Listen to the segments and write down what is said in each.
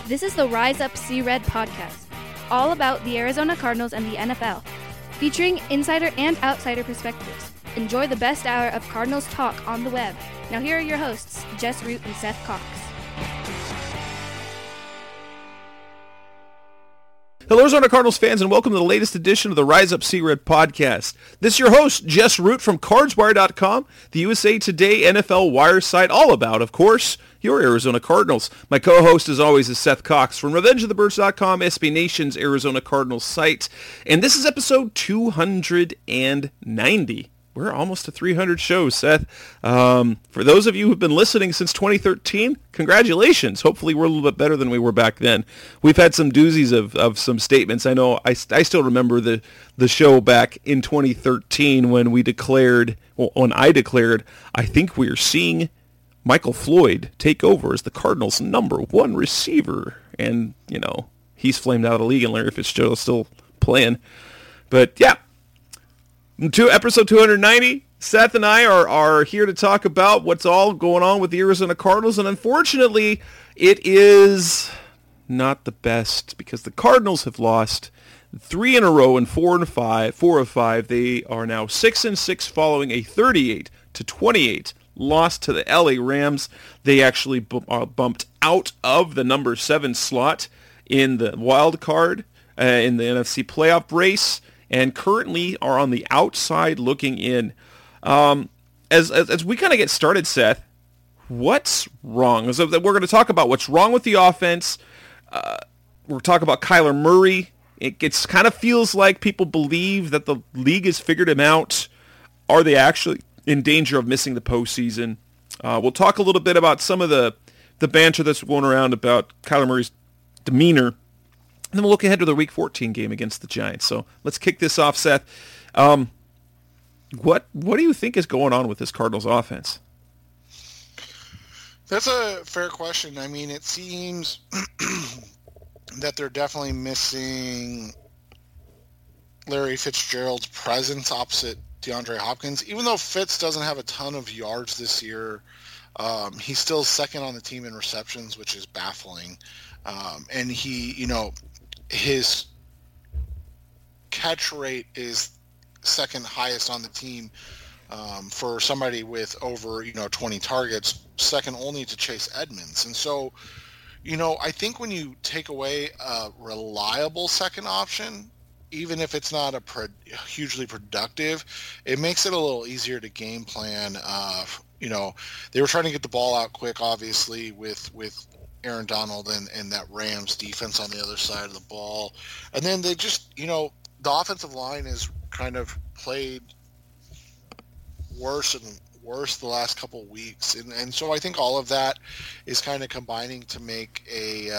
This is the Rise Up See Red podcast, all about the Arizona Cardinals and the NFL, featuring insider and outsider perspectives. Enjoy the best hour of Cardinals talk on the web. Now here are your hosts, Jess Root and Seth Cox. Hello, Arizona Cardinals fans, and welcome to the latest edition of the Rise Up See Red podcast. This is your host, Jess Root from CardsWire.com, the USA Today NFL Wire site, all about, of course, your Arizona Cardinals. My co-host, as always, is Seth Cox from RevengeOfTheBirds.com, SB Nation's Arizona Cardinals site, and this is episode 290. We're almost to 300 shows, Seth. For those of you who've been listening since 2013, congratulations. Hopefully we're a little bit better than we were back then. We've had some doozies of some statements. I know I still remember the show back in 2013 when I declared, I think we're seeing Michael Floyd take over as the Cardinals' number one receiver. And, you know, he's flamed out of the league, and Larry Fitzgerald's still playing. But, yeah. Episode 290, Seth and I are here to talk about what's all going on with the Arizona Cardinals, and unfortunately, it is not the best because the Cardinals have lost 3 in a row and 4 of 5. They are now 6-6 following a 38-28 loss to the LA Rams. They actually bumped out of the number 7 slot in the wild card in the NFC playoff race, and currently are on the outside looking in. As we kind of get started, Seth, what's wrong? So we're going to talk about what's wrong with the offense. We're talking about Kyler Murray. It kind of feels like people believe that the league has figured him out. Are they actually in danger of missing the postseason? We'll talk a little bit about some of the banter that's going around about Kyler Murray's demeanor. And then we'll look ahead to the Week 14 game against the Giants. So let's kick this off, Seth. What do you think is going on with this Cardinals offense? That's a fair question. I mean, it seems that they're definitely missing Larry Fitzgerald's presence opposite DeAndre Hopkins. Even though Fitz doesn't have a ton of yards this year, he's still second on the team in receptions, which is baffling. And his catch rate is second highest on the team for somebody with over 20 targets, second only to Chase Edmonds. And so, I think when you take away a reliable second option, even if it's not hugely productive, it makes it a little easier to game plan. They were trying to get the ball out quick, obviously, with Aaron Donald and that Rams defense on the other side of the ball. And then they just, the offensive line has kind of played worse and worse the last couple of weeks. And so I think all of that is kind of combining to make a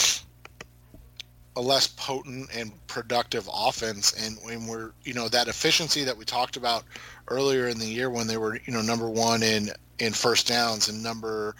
less potent and productive offense. And when we're, that efficiency that we talked about earlier in the year when they were, number one in first downs and number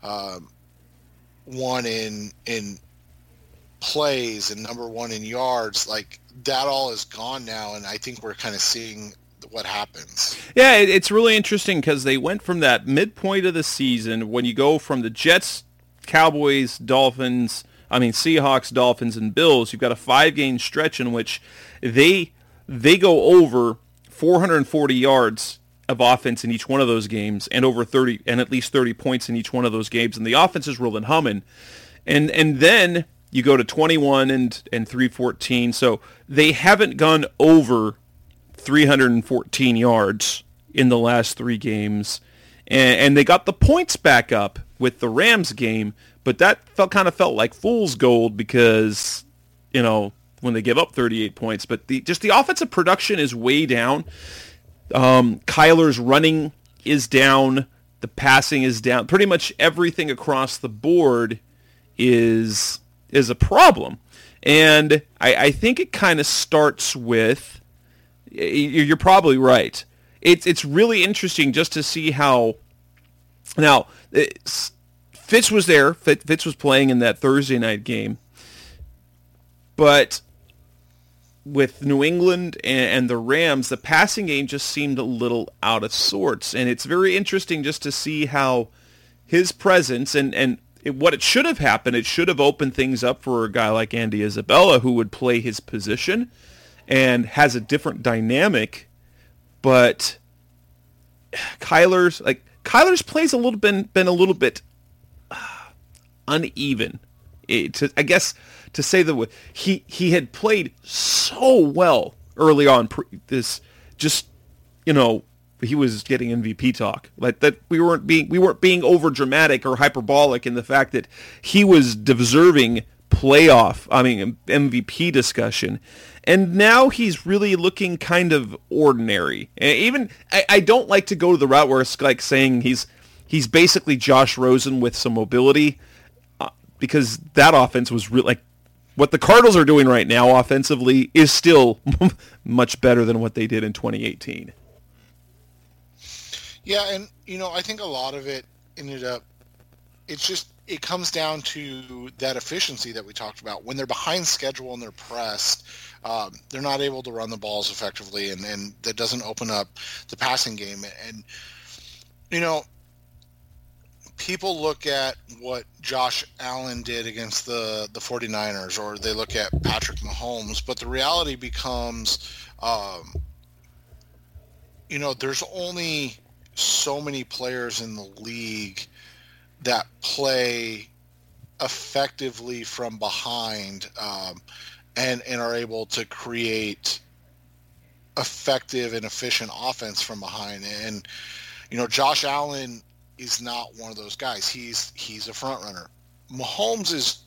one in plays and number one in yards, like that all is gone now, and I think we're kind of seeing what happens. Yeah, it's really interesting because they went from that midpoint of the season when you go from the Jets, Cowboys, Seahawks, Dolphins, and Bills. You've got a 5-game stretch in which they go over 440 yards of offense in each one of those games, and over 30 and at least 30 points in each one of those games, and the offense is rolling humming. And then you go to 21 and 314. So they haven't gone over 314 yards in the last 3 games, and they got the points back up with the Rams game, but that felt like fool's gold because when they give up 38 points. But the offensive production is way down. Kyler's running is down. The passing is down. Pretty much everything across the board is a problem. And I think it kind of starts with, you're probably right. It's really interesting just to see how, now, Fitz was there. Fitz was playing in that Thursday night game. But with New England and the Rams, the passing game just seemed a little out of sorts. And it's very interesting just to see how his presence, and what it should have happened, it should have opened things up for a guy like Andy Isabella, who would play his position and has a different dynamic. But Kyler's plays been a little bit uneven. I guess to say the way he had played so well early on. He was getting MVP talk, like that. We weren't being over dramatic or hyperbolic in the fact that he was deserving MVP discussion, and now he's really looking kind of ordinary. And even I don't like to go to the route where it's like saying he's basically Josh Rosen with some mobility, because that offense was really like what the Cardinals are doing right now offensively is still much better than what they did in 2018. Yeah, and I think a lot of it ended up. It comes down to that efficiency that we talked about. When they're behind schedule and they're pressed, they're not able to run the balls effectively, and that doesn't open up the passing game. And people look at what Josh Allen did against the 49ers, or they look at Patrick Mahomes, but the reality becomes, there's only so many players in the league that play effectively from behind, and are able to create effective and efficient offense from behind. And Josh Allen is not one of those guys. He's a front runner. Mahomes is,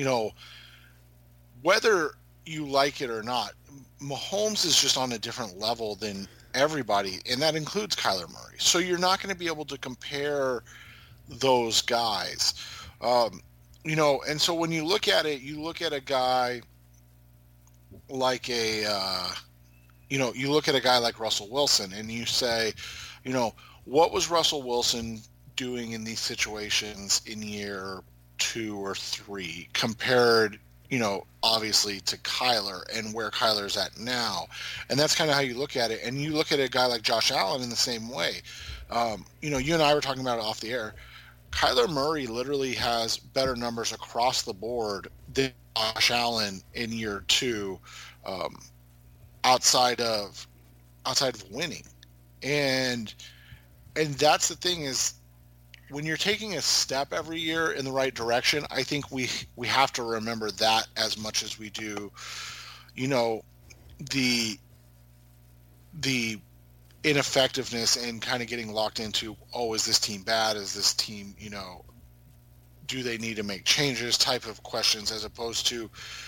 whether you like it or not, Mahomes is just on a different level than everybody, and that includes Kyler Murray. So you're not going to be able to compare those guys. And so when you look at it, you look at a guy like you look at a guy like Russell Wilson, and you say, what was Russell Wilson doing in these situations in year 2 or 3 compared, obviously to Kyler and where Kyler's at now? And that's kind of how you look at it. And you look at a guy like Josh Allen in the same way. You and I were talking about it off the air. Kyler Murray literally has better numbers across the board than Josh Allen in year 2, outside of winning. And that's the thing, is when you're taking a step every year in the right direction, I think we have to remember that as much as we do, the ineffectiveness and kind of getting locked into, is this team bad? Is this team, do they need to make changes type of questions, as opposed to,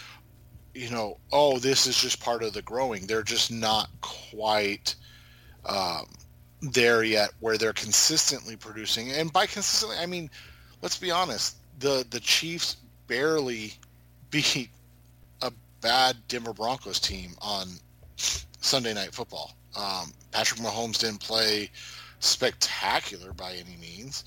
this is just part of the growing. They're just not quite there yet where they're consistently producing. And by consistently, I mean, let's be honest, the Chiefs barely beat a bad Denver Broncos team on Sunday Night Football. Patrick Mahomes didn't play spectacular by any means.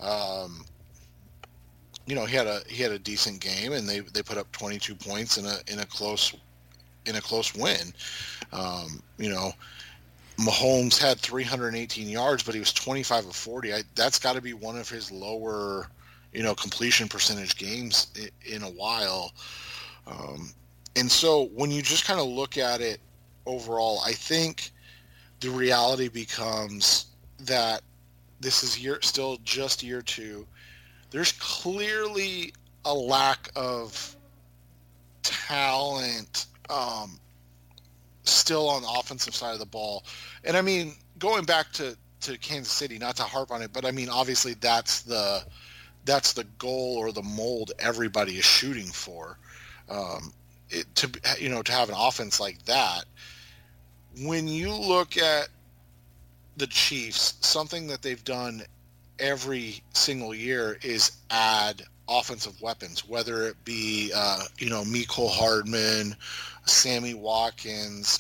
He had a decent game, and they put up 22 points in a close win. Mahomes had 318 yards, but he was 25 of 40. That's got to be one of his lower, completion percentage games in a while. And so when you just kind of look at it overall, I think the reality becomes that this is still just year 2. There's clearly a lack of talent still on the offensive side of the ball. And I mean, going back to Kansas City, not to harp on it, but I mean, obviously that's the goal or the mold everybody is shooting for. To have an offense like that. When you look at the Chiefs, something that they've done every single year is add offensive weapons, whether it be, Mecole Hardman, Sammy Watkins,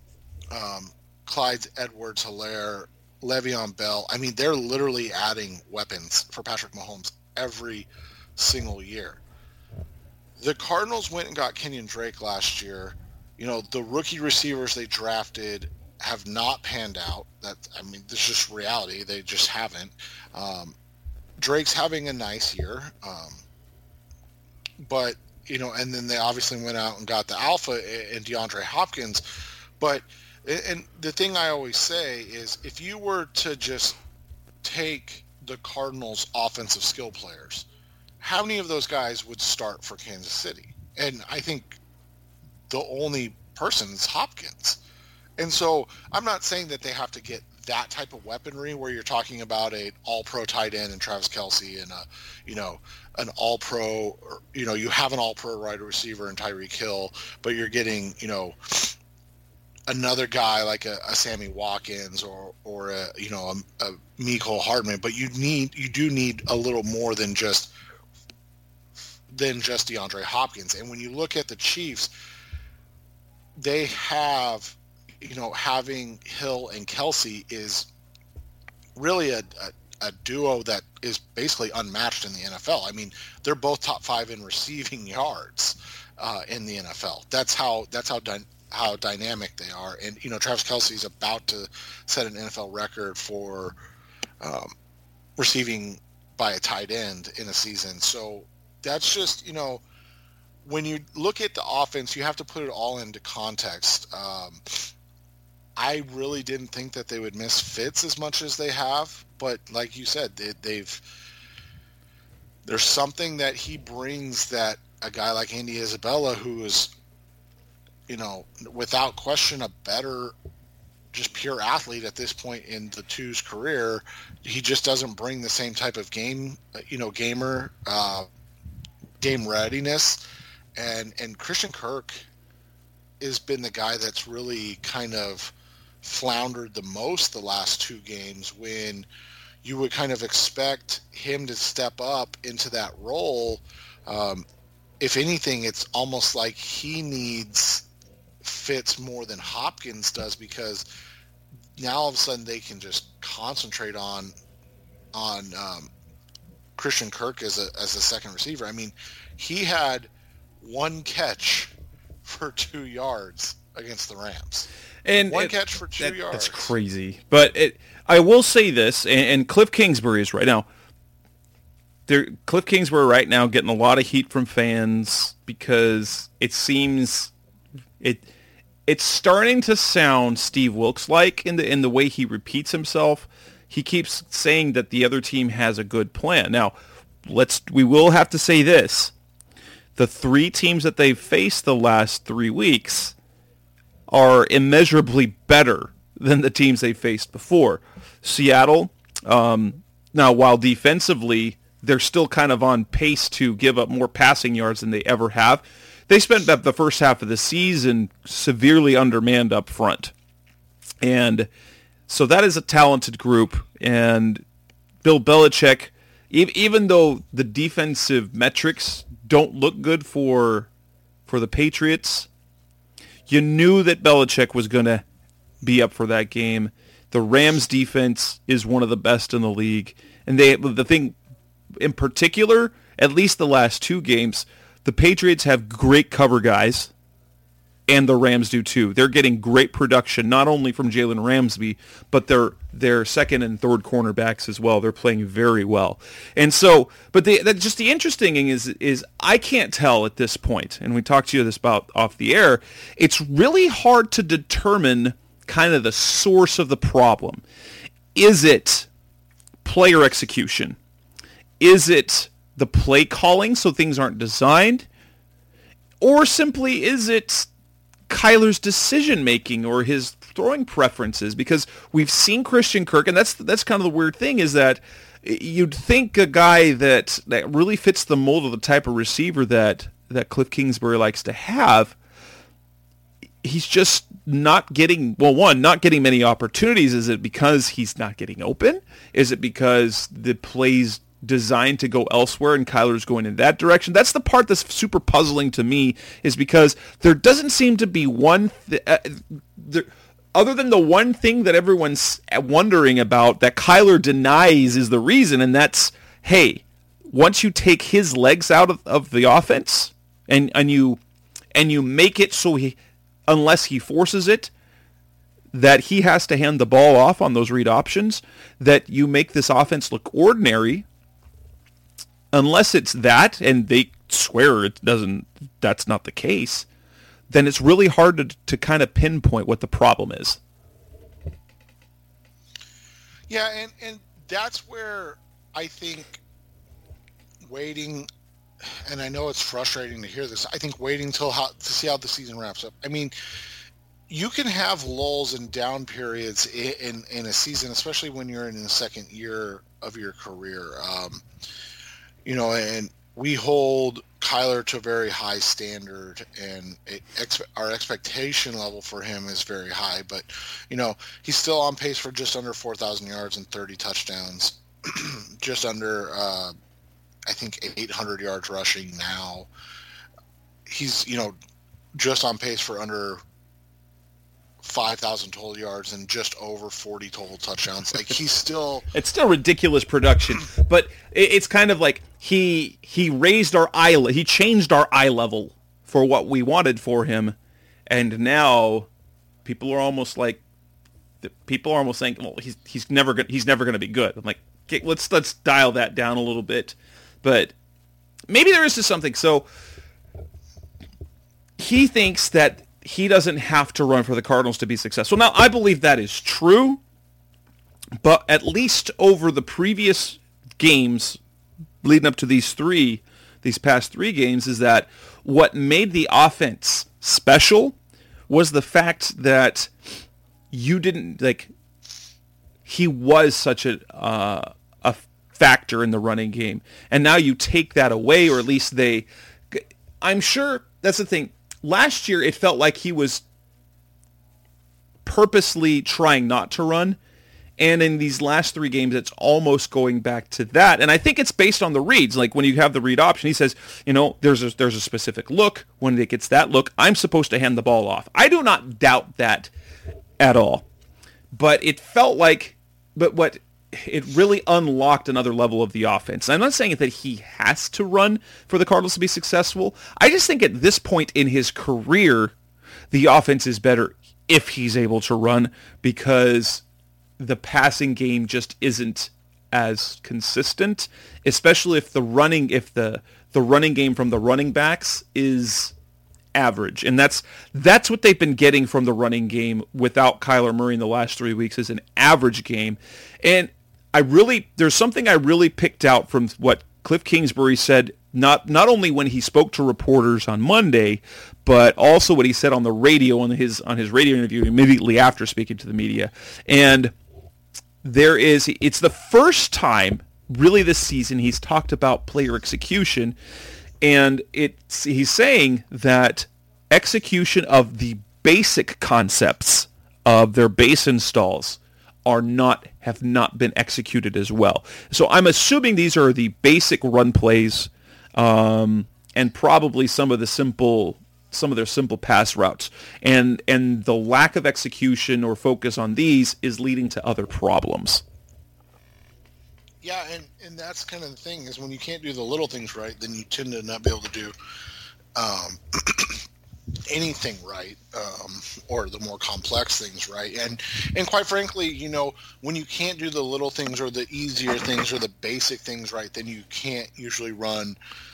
Clyde Edwards-Helaire, Le'Veon Bell. I mean, they're literally adding weapons for Patrick Mahomes every single year. The Cardinals went and got Kenyon Drake last year. The rookie receivers they drafted have not panned out. This is just reality. They just haven't. Drake's having a nice year, but and then they obviously went out and got the alpha in DeAndre Hopkins. But and the thing I always say is, if you were to just take the Cardinals' offensive skill players, how many of those guys would start for Kansas City? And I think the only person is Hopkins. And so I'm not saying that they have to get that type of weaponry where you're talking about an all-pro tight end and Travis Kelce and an all-pro, you have an all-pro wide receiver in Tyreek Hill, but you're getting, another guy like a Sammy Watkins or a Mecole Hardman, but you do need a little more than just DeAndre Hopkins. And when you look at the Chiefs, they have, having Hill and Kelce is really a duo that is basically unmatched in the NFL. I mean, they're both top 5 in receiving yards in the NFL. That's how dynamic they are. And, Travis Kelce is about to set an NFL record for receiving by a tight end in a season. So that's just, when you look at the offense, you have to put it all into context. I really didn't think that they would miss Fitz as much as they have, but like you said, there's something that he brings that a guy like Andy Isabella, who is, without question a better, just pure athlete at this point in the two's career, he just doesn't bring the same type of game readiness. And Christian Kirk has been the guy that's really kind of floundered the most the last 2 games, when you would kind of expect him to step up into that role. If anything, it's almost like he needs Fitz more than Hopkins does, because now all of a sudden they can just concentrate on Christian Kirk as a second receiver. I mean, he had 1 catch for 2 yards against the Rams. And one catch for 2 yards. That's crazy. But I will say this, and Cliff Kingsbury is right now. Cliff Kingsbury right now getting a lot of heat from fans because it seems it's starting to sound Steve Wilkes-like in the way he repeats himself. He keeps saying that the other team has a good plan. Now, we will have to say this. The 3 teams that they've faced the last 3 weeks are immeasurably better than the teams they faced before. Seattle, now while defensively they're still kind of on pace to give up more passing yards than they ever have, they spent the first half of the season severely undermanned up front. And so that is a talented group. And Bill Belichick, even though the defensive metrics don't look good for the Patriots, you knew that Belichick was going to be up for that game. The Rams defense is one of the best in the league. And the thing in particular, at least the last 2 games, the Patriots have great cover guys, and the Rams do too. They're getting great production, not only from Jalen Ramsey, but their second and third cornerbacks as well. They're playing very well. And so, but just the interesting thing is I can't tell at this point, and we talked to you this about off the air, it's really hard to determine kind of the source of the problem. Is it player execution? Is it the play calling so things aren't designed? Or simply is it Kyler's decision making or his throwing preferences? Because we've seen Christian Kirk, and that's kind of the weird thing, is that you'd think a guy that really fits the mold of the type of receiver that Cliff Kingsbury likes to have, he's just not getting, not getting many opportunities. Is it because he's not getting open? Is it because the plays designed to go elsewhere and Kyler's going in that direction? That's the part that's super puzzling to me, is because there doesn't seem to be one other than the one thing that everyone's wondering about that Kyler denies is the reason, and that's, hey, once you take his legs out of the offense and you make it so he, unless he forces it, that he has to hand the ball off on those read options, that you make this offense look ordinary. unless it's that, and they swear it doesn't, that's not the case, then it's really hard to kind of pinpoint what the problem is. Yeah, and that's where I think waiting, and I know it's frustrating to hear this, I think waiting to see how the season wraps up. I mean, you can have lulls and down periods in a season, especially when you're in the second year of your career. And we hold Kyler to a very high standard, and our expectation level for him is very high. But, he's still on pace for just under 4,000 yards and 30 touchdowns, just under, I think, 800 yards rushing now. He's, just on pace for under 5,000 total yards and just over 40 total touchdowns. Like, he's still... It's still ridiculous production, but it's kind of like he raised our he changed our eye level for what we wanted for him, and now people are almost saying, well, he's never going to be good. I'm like, okay, let's dial that down a little bit, but maybe there is just something. So he thinks that he doesn't have to run for the Cardinals to be successful. Now, I believe that is true, but at least over the previous games leading up to these past three games, is that what made the offense special was the fact that you didn't, he was such a factor in the running game. And now you take that away, or at least I'm sure that's the thing. Last year, it felt like he was purposely trying not to run. And in these last three games, it's almost going back to that. And I think it's based on the reads. Like when you have the read option, he says, there's a specific look. When it gets that look, I'm supposed to hand the ball off. I do not doubt that at all. But it felt like, it really unlocked another level of the offense. I'm not saying that he has to run for the Cardinals to be successful. I just think at this point in his career, the offense is better if he's able to run, because the passing game just isn't as consistent, especially if the running game from the running backs is average. And that's what they've been getting from the running game without Kyler Murray in the last 3 weeks, is an average game. And there's something I really picked out from what Cliff Kingsbury said, not only when he spoke to reporters on Monday, but also what he said on the radio, on his radio interview immediately after speaking to the media. And it's the first time really this season he's talked about player execution, and he's saying that execution of the basic concepts of their base installs have not been executed as well. So I'm assuming these are the basic run plays, and probably some of their simple pass routes. And the lack of execution or focus on these is leading to other problems. Yeah, and that's kind of the thing, is when you can't do the little things right, then you tend to not be able to do anything right, or the more complex things right. And quite frankly, when you can't do the little things or the easier things or the basic things right, then you can't usually run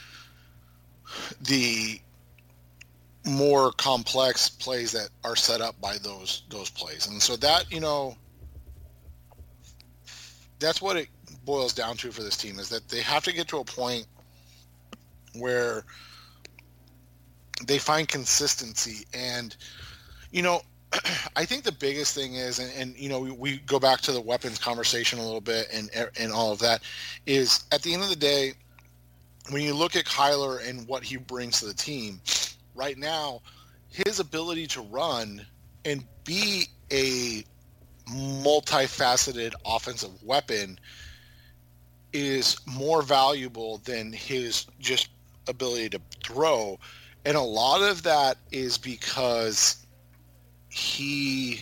the more complex plays that are set up by those plays. And so that, that's what it boils down to for this team, is that they have to get to a point where they find consistency. And, I think the biggest thing is, and we go back to the weapons conversation a little bit and all of that, is at the end of the day, when you look at Kyler and what he brings to the team right now, his ability to run and be a multifaceted offensive weapon is more valuable than his just ability to throw. And a lot of that is because he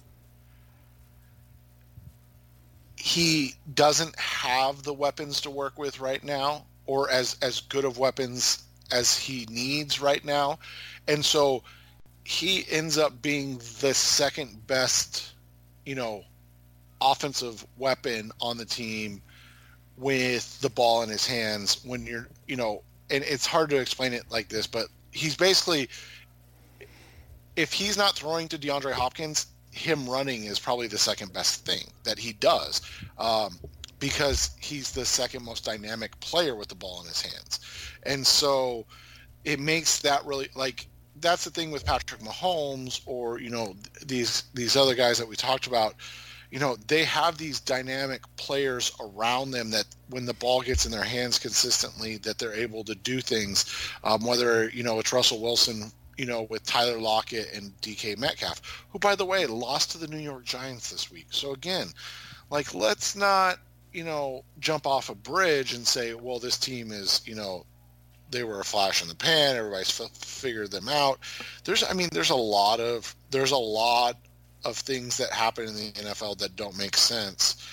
doesn't have the weapons to work with right now, or as good of weapons as he needs right now. And so he ends up being the second best, offensive weapon on the team with the ball in his hands when you're, and it's hard to explain it like this, but he's basically, if he's not throwing to DeAndre Hopkins, him running is probably the second best thing that he does, because he's the second most dynamic player with the ball in his hands. And so it makes that really, like, that's the thing with Patrick Mahomes or, these other guys that we talked about. They have these dynamic players around them that when the ball gets in their hands consistently, that they're able to do things, whether, it's Russell Wilson, with Tyler Lockett and DK Metcalf, who, by the way, lost to the New York Giants this week. So again, like, let's not, jump off a bridge and say, well, this team is, they were a flash in the pan. Everybody's figured them out. There's a lot of things that happen in the NFL that don't make sense.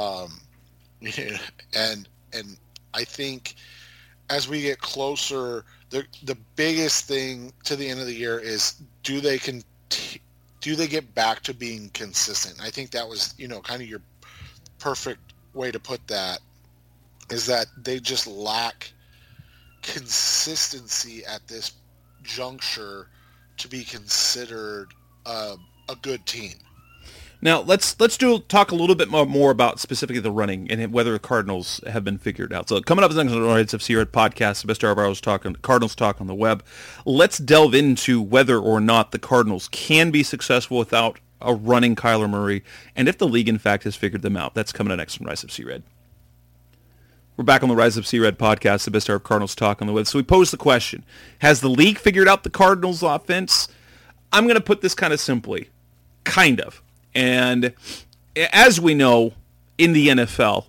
And I think as we get closer, the biggest thing to the end of the year is do they get back to being consistent? I think that was, kind of your perfect way to put that, is that they just lack consistency at this juncture to be considered a good team. Now let's talk a little bit more about specifically the running and whether the Cardinals have been figured out. So coming up next on the Reds of C-Red podcast, the best hour of ours talking Cardinals talk on the web. Let's delve into whether or not the Cardinals can be successful without a running Kyler Murray, and if the league in fact has figured them out. That's coming up next on Rise of C-Red. We're back on the Rise of C-Red podcast, the best hour of Cardinals talk on the web. So we posed the question: has the league figured out the Cardinals offense? I'm going to put this kind of simply, kind of. And as we know, in the NFL,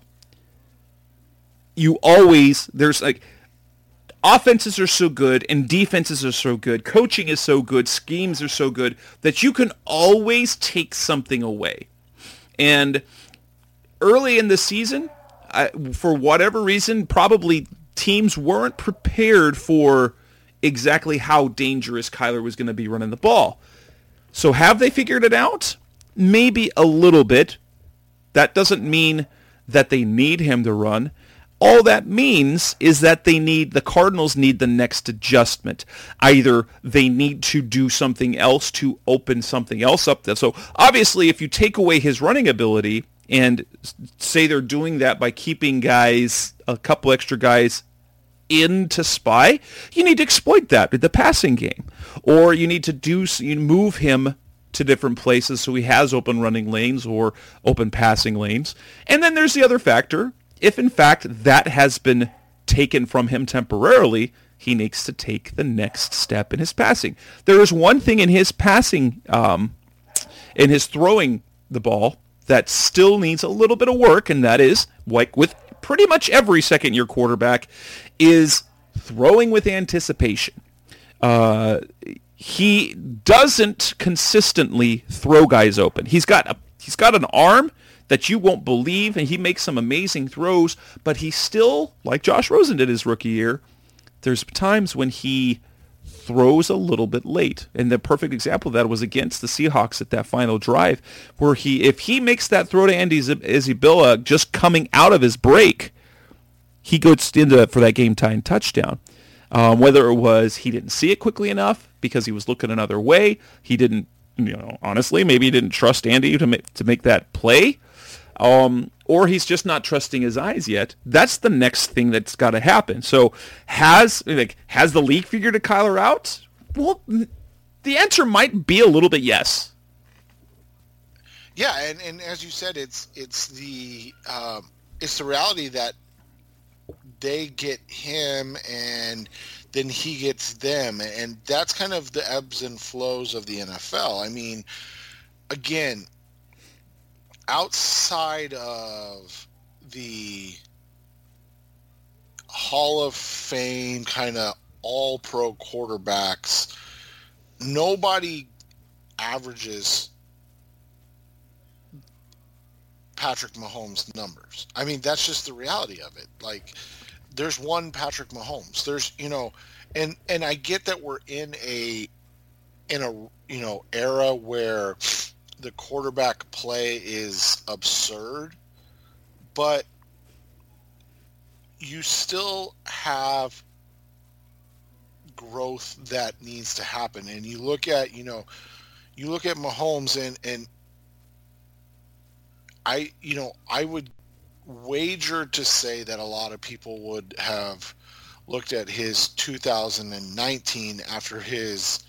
there's like, offenses are so good and defenses are so good, coaching is so good, schemes are so good, that you can always take something away. And early in the season, for whatever reason, probably teams weren't prepared for exactly how dangerous Kyler was going to be running the ball. So have they figured it out? Maybe a little bit. That doesn't mean that they need him to run. All that means is that the Cardinals need the next adjustment. Either they need to do something else to open something else up. So obviously, if you take away his running ability and say they're doing that by keeping a couple extra guys in to spy, you need to exploit that with the passing game. Or you need to move him to different places so he has open running lanes or open passing lanes. And then there's the other factor. If in fact that has been taken from him temporarily, he needs to take the next step in his passing. There is one thing in his passing, in his throwing the ball, that still needs a little bit of work, and that is, like with pretty much every second-year quarterback, is throwing with anticipation. He doesn't consistently throw guys open. He's got an arm that you won't believe, and he makes some amazing throws, but he still, like Josh Rosen did his rookie year, there's times when he throws a little bit late. And the perfect example of that was against the Seahawks at that final drive, where if he makes that throw to Andy Isabella just coming out of his break, he goes into for that game-tying touchdown. Whether it was he didn't see it quickly enough because he was looking another way, he didn't, honestly, maybe he didn't trust Andy to make that play, or he's just not trusting his eyes yet. That's the next thing that's got to happen. So has the league figured Kyler out? Well, the answer might be a little bit yes. Yeah, and as you said, it's the reality that they get him and then he gets them, and that's kind of the ebbs and flows of the NFL. I mean, again, outside of the Hall of Fame kind of all-pro quarterbacks, nobody averages Patrick Mahomes' numbers. I mean, that's just the reality of it. Like, there's one Patrick Mahomes. There's, and I get that we're in a era where the quarterback play is absurd, but you still have growth that needs to happen. And you look at Mahomes, and I would wager to say that a lot of people would have looked at his 2019 after his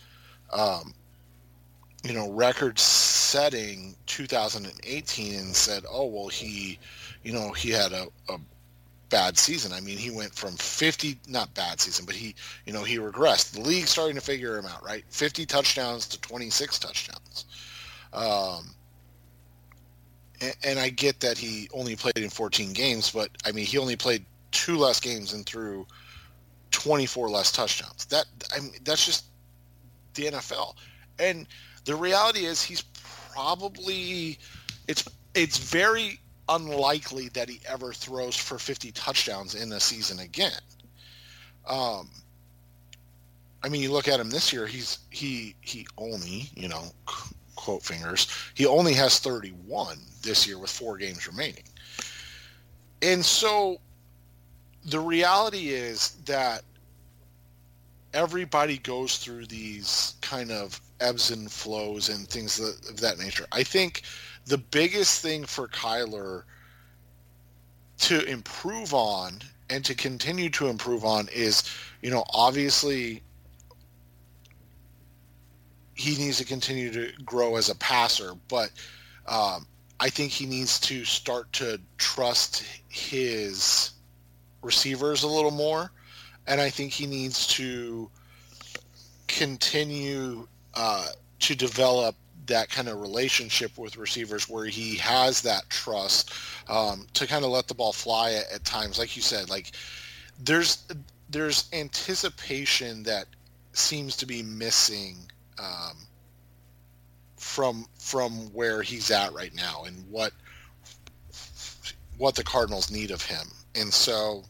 record-setting 2018 and said, oh, well, he had a bad season. I mean, he went from 50, not bad season, but he regressed. The league's starting to figure him out, right? 50 touchdowns to 26 touchdowns. And I get that he only played in 14 games, but I mean, he only played 2 less games and threw 24 less touchdowns. That's just the NFL. And the reality is he's probably, it's very unlikely that he ever throws for 50 touchdowns in a season again. I mean, you look at him this year, he only, quote fingers, he only has 31 this year with 4 games remaining. And so the reality is that everybody goes through these kind of ebbs and flows and things of that nature. I think the biggest thing for Kyler to improve on and to continue to improve on is, obviously he needs to continue to grow as a passer, but I think he needs to start to trust his receivers a little more. And I think he needs to continue to develop that kind of relationship with receivers where he has that trust to kind of let the ball fly at times. Like you said, like there's anticipation that seems to be missing from where he's at right now and what the Cardinals need of him. And so,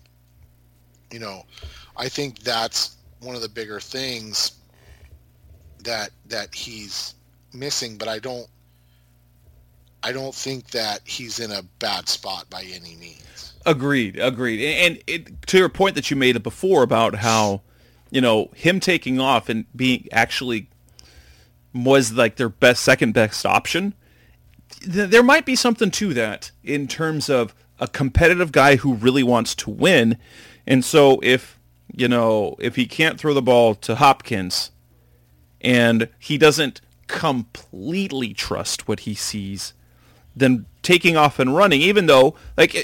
I think that's one of the bigger things that he's missing, but I don't think that he's in a bad spot by any means. Agreed. And to your point that you made before about how, him taking off and being actually was like their second best option, there might be something to that in terms of a competitive guy who really wants to win. And so if he can't throw the ball to Hopkins and he doesn't completely trust what he sees, then taking off and running, even though,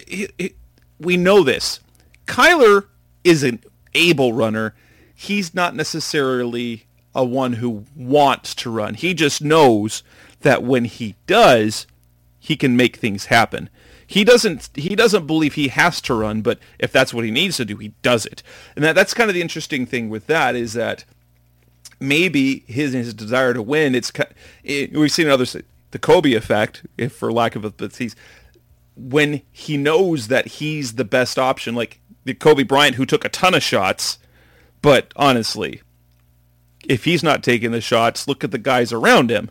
we know this, Kyler is an able runner. He's not necessarily a one who wants to run. He just knows that when he does, he can make things happen. He doesn't believe he has to run, but if that's what he needs to do, he does it. And that's kind of the interesting thing with that is that maybe his desire to win, we've seen the Kobe effect, if for lack of when he knows that he's the best option, like the Kobe Bryant who took a ton of shots, but honestly, if he's not taking the shots, look at the guys around him.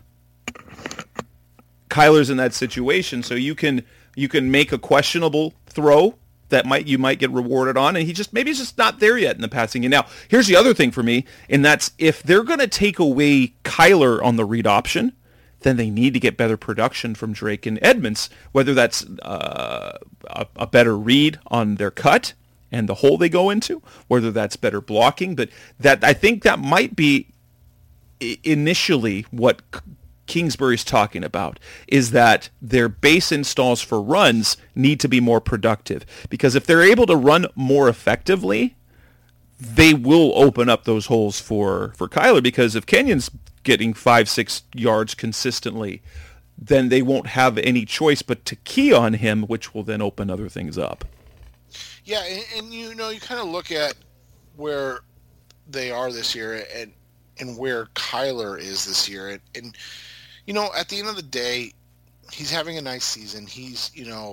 Kyler's in that situation, so you can make a questionable throw that you might get rewarded on, and maybe he's just not there yet in the passing game. Now, here's the other thing for me, and that's if they're going to take away Kyler on the read option, then they need to get better production from Drake and Edmonds, whether that's a better read on their cut and the hole they go into, whether that's better blocking. But I think that might be initially what Kingsbury's talking about, is that their base installs for runs need to be more productive. Because if they're able to run more effectively, they will open up those holes for Kyler. Because if Kenyon's getting 5-6 yards consistently, then they won't have any choice but to key on him, which will then open other things up. Yeah, and you kind of look at where they are this year and where Kyler is this year. And at the end of the day, he's having a nice season. He's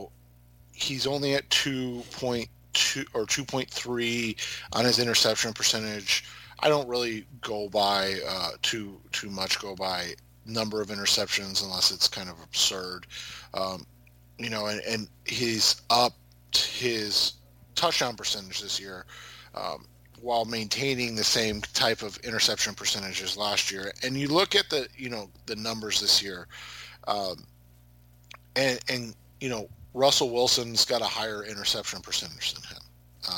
only at 2.2 or 2.3 on his interception percentage. I don't really go by too much go by number of interceptions unless it's kind of absurd. And he's upped his touchdown percentage this year, while maintaining the same type of interception percentage as last year. And you look at the numbers this year, and Russell Wilson's got a higher interception percentage than him.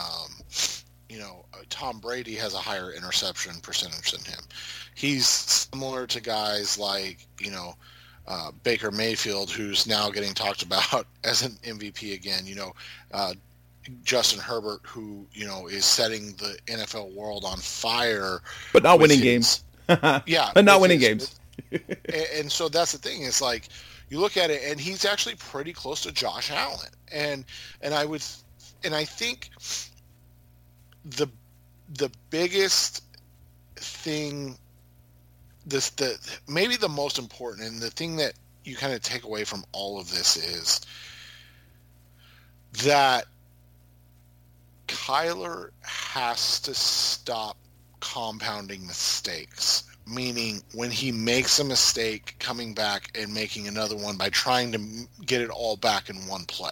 Tom Brady has a higher interception percentage than him. He's similar to guys like, Baker Mayfield, who's now getting talked about as an MVP again. Justin Herbert, who, is setting the NFL world on fire. But not winning games. Yeah. But not winning games. And so that's the thing. It's like, you look at it, and he's actually pretty close to Josh Allen. And I think the biggest thing, maybe the most important, and the thing that you kind of take away from all of this is that Kyler has to stop compounding mistakes. Meaning, when he makes a mistake, coming back and making another one by trying to get it all back in one play.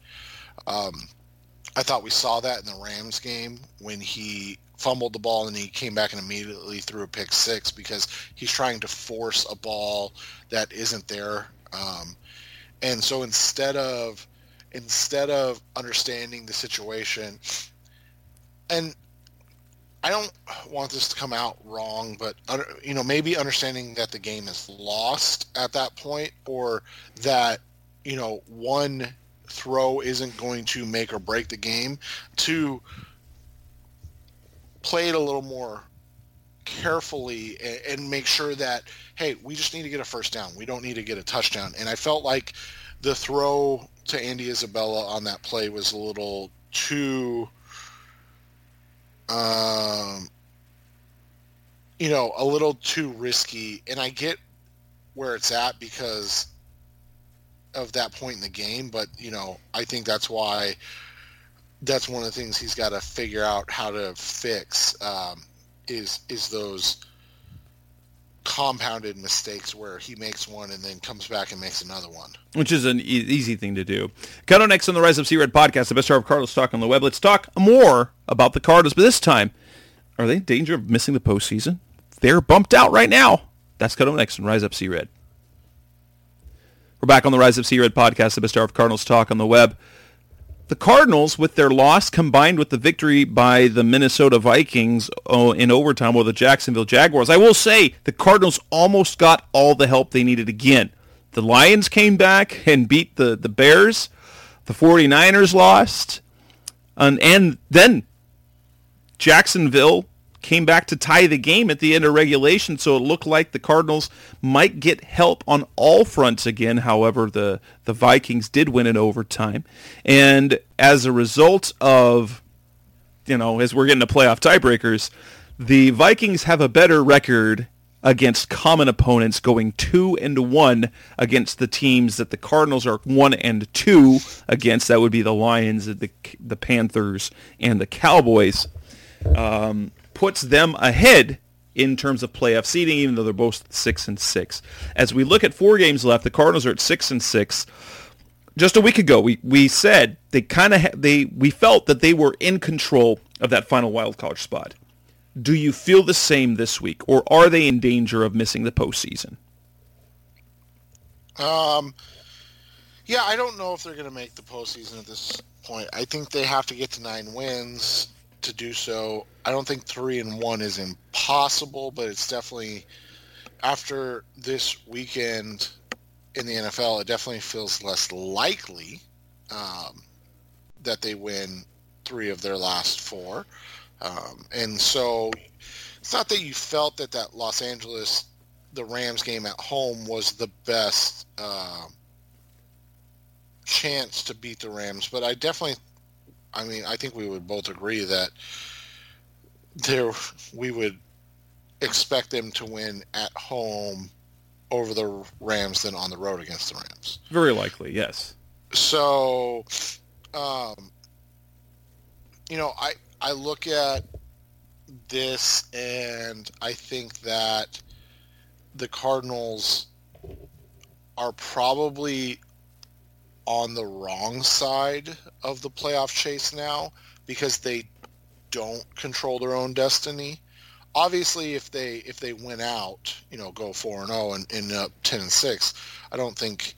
I thought we saw that in the Rams game when he fumbled the ball and he came back and immediately threw a pick six because he's trying to force a ball that isn't there. And so instead of understanding the situation, and I don't want this to come out wrong, but maybe understanding that the game is lost at that point, or that one throw isn't going to make or break the game, to play it a little more carefully and make sure that, hey, we just need to get a first down. We don't need to get a touchdown. And I felt like the throw to Andy Isabella on that play was a little too, a little too risky. And I get where it's at because of that point in the game, but I think that's one of the things he's got to figure out how to fix, is those compounded mistakes where he makes one and then comes back and makes another one. Which is an easy thing to do. Coming up next on the Rise Up C-Red podcast, the best hour of Cardinals talk on the web. Let's talk more about the Cardinals, but this time, are they in danger of missing the postseason? They're bumped out right now. That's coming up next on Rise Up C-Red. We're back on the Rise Up C-Red podcast, the best hour of Cardinals talk on the web. The Cardinals, with their loss combined with the victory by the Minnesota Vikings in overtime over the Jacksonville Jaguars, I will say the Cardinals almost got all the help they needed again. The Lions came back and beat the Bears. The 49ers lost. And then Jacksonville came back to tie the game at the end of regulation, so it looked like the Cardinals might get help on all fronts again. However, the Vikings did win in overtime. And as a result of, as we're getting to playoff tiebreakers, the Vikings have a better record against common opponents, going 2-1 against the teams that the Cardinals are 1-2 against. That would be the Lions, the Panthers, and the Cowboys. Puts them ahead in terms of playoff seeding, even though they're both 6-6. As we look at 4 games left, the Cardinals are at 6-6. Just a week ago, we said we felt that they were in control of that final wild card spot. Do you feel the same this week, or are they in danger of missing the postseason? Yeah, I don't know if they're going to make the postseason at this point. I think they have to get to 9 wins to do so. I don't think 3-1 is impossible, but it's definitely, after this weekend in the NFL, it definitely feels less likely that they win 3 of their last 4. And so it's not that you felt that Los Angeles, the Rams game at home, was the best chance to beat the Rams, but I think we would both agree that we would expect them to win at home over the Rams than on the road against the Rams. Very likely, yes. So, I look at this and I think that the Cardinals are probably on the wrong side of the playoff chase now because they don't control their own destiny. Obviously, if they win out, go 4-0 and end up 10-6, I don't think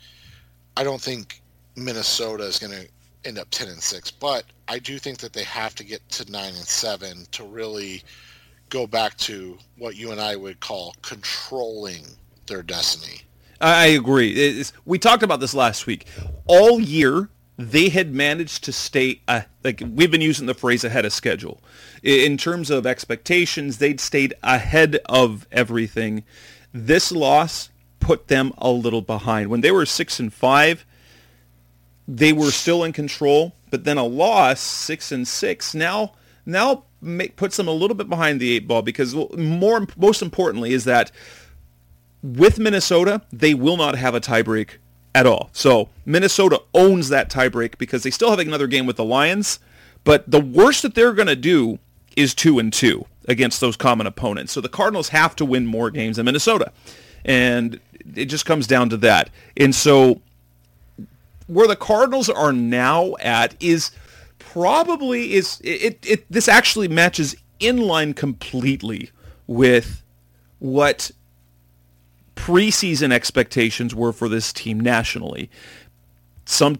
Minnesota is going to end up 10-6. But I do think that they have to get to 9-7 to really go back to what you and I would call controlling their destiny. I agree. We talked about this last week. All year, they had managed to stay, we've been using the phrase ahead of schedule. In terms of expectations, they'd stayed ahead of everything. This loss put them a little behind. When they were 6-5, they were still in control, but then a loss, 6-6, now puts them a little bit behind the eight ball because most importantly is that with Minnesota, they will not have a tiebreak at all. So Minnesota owns that tiebreak because they still have another game with the Lions, but the worst that they're going to do is 2-2 against those common opponents. So the Cardinals have to win more games than Minnesota, and it just comes down to that. And so where the Cardinals are now at is probably this actually matches in line completely with what preseason expectations were for this team nationally. Some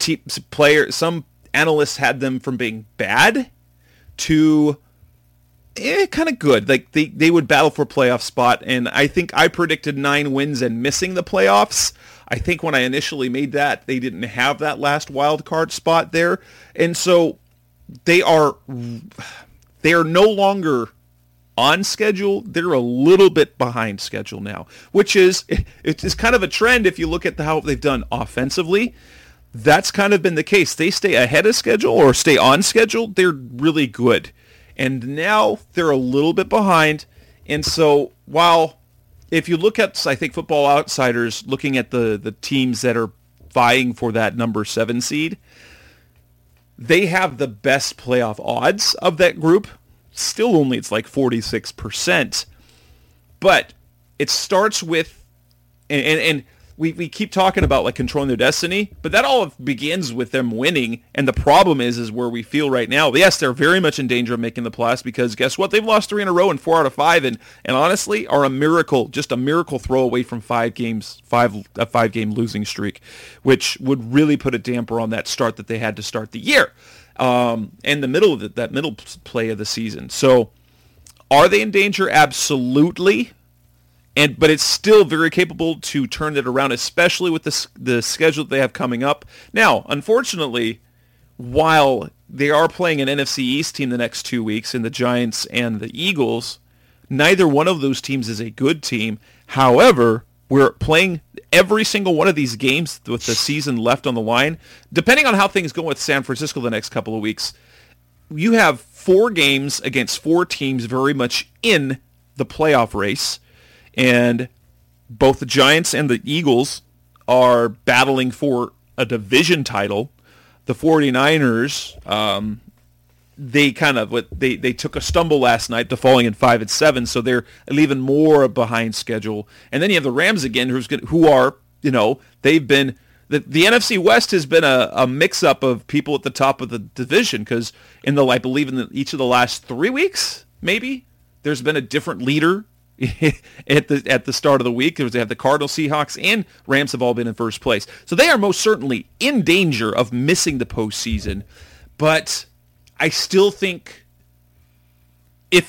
analysts had them from being bad to kind of good. Like they would battle for a playoff spot, and I think I predicted 9 wins and missing the playoffs. I think when I initially made that, they didn't have that last wild card spot there, and so they are no longer on schedule. They're a little bit behind schedule now, which is kind of a trend if you look at how they've done offensively. That's kind of been the case. They stay ahead of schedule or stay on schedule, they're really good. And now they're a little bit behind. And so while if you look at, I think, Football Outsiders, looking at the teams that are vying for that number 7 seed, they have the best playoff odds of that group. Still only, it's like 46%. But it starts with, and we keep talking about like controlling their destiny, but that all begins with them winning. And the problem is where we feel right now. Yes, they're very much in danger of making the playoffs because guess what? They've lost 3 in a row and 4 out of 5, and honestly are just a miracle throw away from 5 games, a 5-game losing streak, which would really put a damper on that start that they had to start the year. And the middle of that middle play of the season. So are they in danger? Absolutely. But it's still very capable to turn it around, especially with the schedule that they have coming up. Now, unfortunately, while they are playing an NFC East team the next 2 weeks in the Giants and the Eagles, neither one of those teams is a good team. However, we're playing every single one of these games with the season left on the line. Depending on how things go with San Francisco the next couple of weeks, you have 4 games against 4 teams very much in the playoff race. And both the Giants and the Eagles are battling for a division title. The 49ers, they took a stumble last night to falling in 5-7, so they're even more behind schedule. And then you have the Rams again, they've been the NFC West has been a mix-up of people at the top of the division because I believe in each of the last 3 weeks, maybe there's been a different leader at the start of the week. They have the Cardinals, Seahawks, and Rams have all been in first place. So they are most certainly in danger of missing the postseason. But I still think if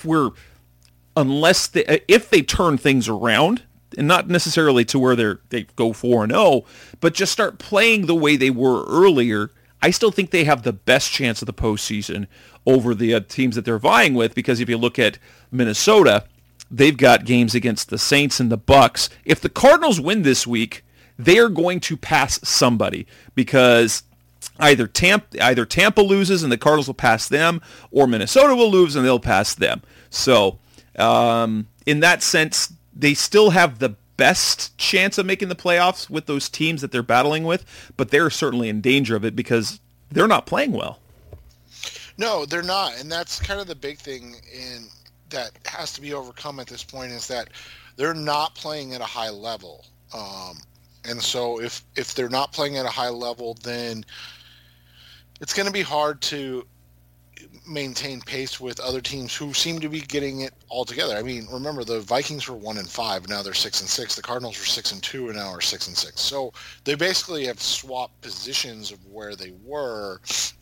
they turn things around, and not necessarily to where they go 4-0, but just start playing the way they were earlier, I still think they have the best chance of the postseason over the teams that they're vying with. Because if you look at Minnesota, they've got games against the Saints and the Bucks. If the Cardinals win this week, they are going to pass somebody because either Tampa loses and the Cardinals will pass them, or Minnesota will lose and they'll pass them. So in that sense, they still have the best chance of making the playoffs with those teams that they're battling with, but they're certainly in danger of it because they're not playing well. No, they're not, and that's kind of the big thing that has to be overcome at this point is that they're not playing at a high level. And so if they're not playing at a high level, then it's going to be hard to maintain pace with other teams who seem to be getting it all together. I mean, remember the Vikings were 1-5, now they're 6-6. The Cardinals were 6-2, and now are 6-6. So they basically have swapped positions of where they were,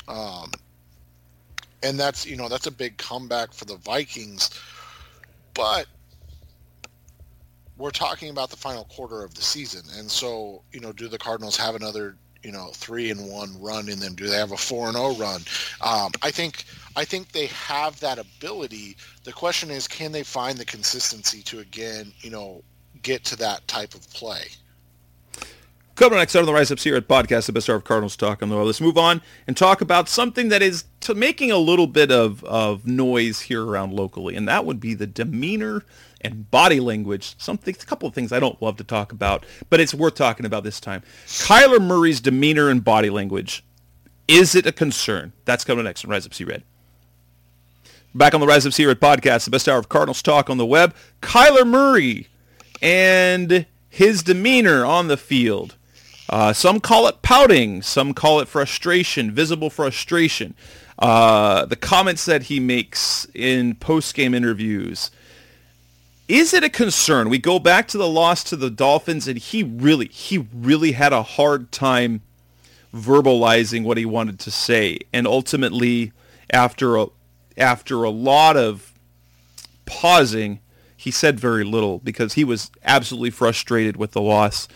and that's a big comeback for the Vikings. But we're talking about the final quarter of the season, and so do the Cardinals have another 3-1 run in them? Do they have a 4-0 run? I think they have that ability. The question is, can they find the consistency to again, get to that type of play? Coming next on the Rise Up Sierra podcast, the best hour of Cardinals talk on the world. Let's move on and talk about something that is making a little bit of noise here around locally, and that would be the demeanor and body language. A couple of things I don't love to talk about, but it's worth talking about this time. Kyler Murray's demeanor and body language. Is it a concern? That's coming next on Rise Up Sea-Red. Back on the Rise Up Sea-Red podcast, the best hour of Cardinals talk on the web. Kyler Murray and his demeanor on the field. Some call it pouting. Some call it frustration, visible frustration. The comments that he makes in post-game interviews. Is it a concern? We go back to the loss to the Dolphins, and he really had a hard time verbalizing what he wanted to say. And ultimately, after a lot of pausing, he said very little because he was absolutely frustrated with the loss.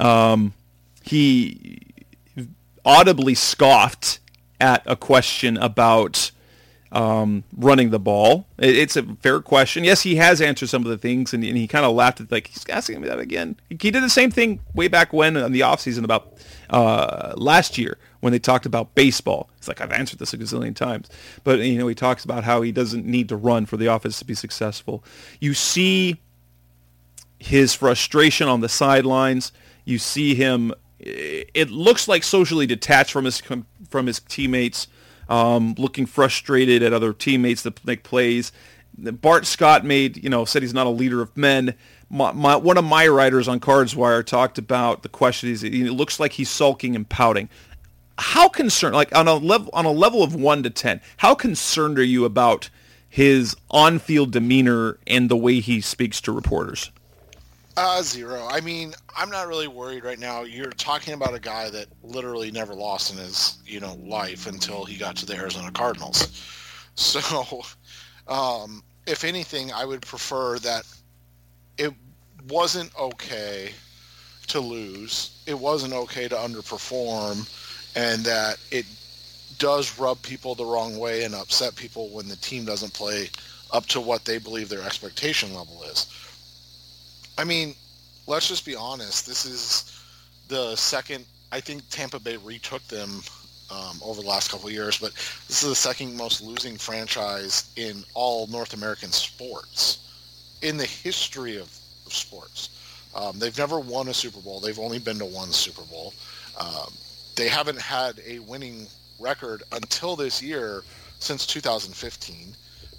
He audibly scoffed at a question about running the ball. It's a fair question. Yes, he has answered some of the things, and he kind of laughed at he's asking me that again. He did the same thing way back when in the offseason about last year when they talked about baseball. It's like, I've answered this a gazillion times. But, he talks about how he doesn't need to run for the offense to be successful. You see his frustration on the sidelines. You see him, it looks like socially detached from his teammates. Looking frustrated at other teammates that make plays. Bart Scott said he's not a leader of men. One of my writers on Cards Wire talked about the question. It looks like he's sulking and pouting. How concerned, like on a level of 1 to 10, how concerned are you about his on-field demeanor and the way he speaks to reporters? 0. I mean, I'm not really worried right now. You're talking about a guy that literally never lost in his, life until he got to the Arizona Cardinals. So, if anything, I would prefer that it wasn't okay to lose. It wasn't okay to underperform, and that it does rub people the wrong way and upset people when the team doesn't play up to what they believe their expectation level is. I mean, let's just be honest. This is the second. I think Tampa Bay retook them over the last couple of years, but this is the second most losing franchise in all North American sports, in the history of sports. They've never won a Super Bowl. They've only been to one Super Bowl. They haven't had a winning record until this year since 2015.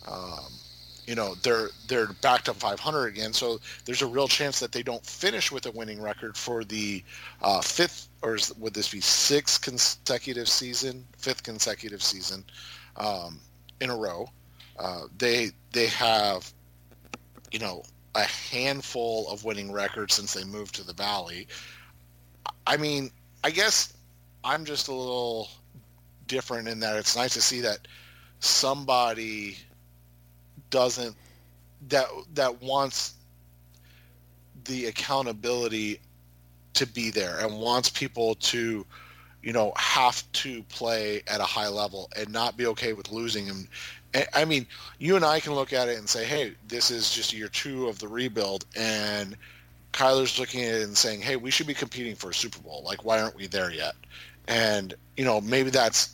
They're back to 500 again, so there's a real chance that they don't finish with a winning record for the fifth, or would this be fifth consecutive season in a row. They have, a handful of winning records since they moved to the Valley. I mean, I guess I'm just a little different in that it's nice to see that somebody doesn't that wants the accountability to be there and wants people to have to play at a high level and not be okay with losing them. I mean, you and I can look at it and say, hey, this is just year 2 of the rebuild, and Kyler's looking at it and saying, hey, we should be competing for a Super Bowl. Like, why aren't we there yet? And maybe that's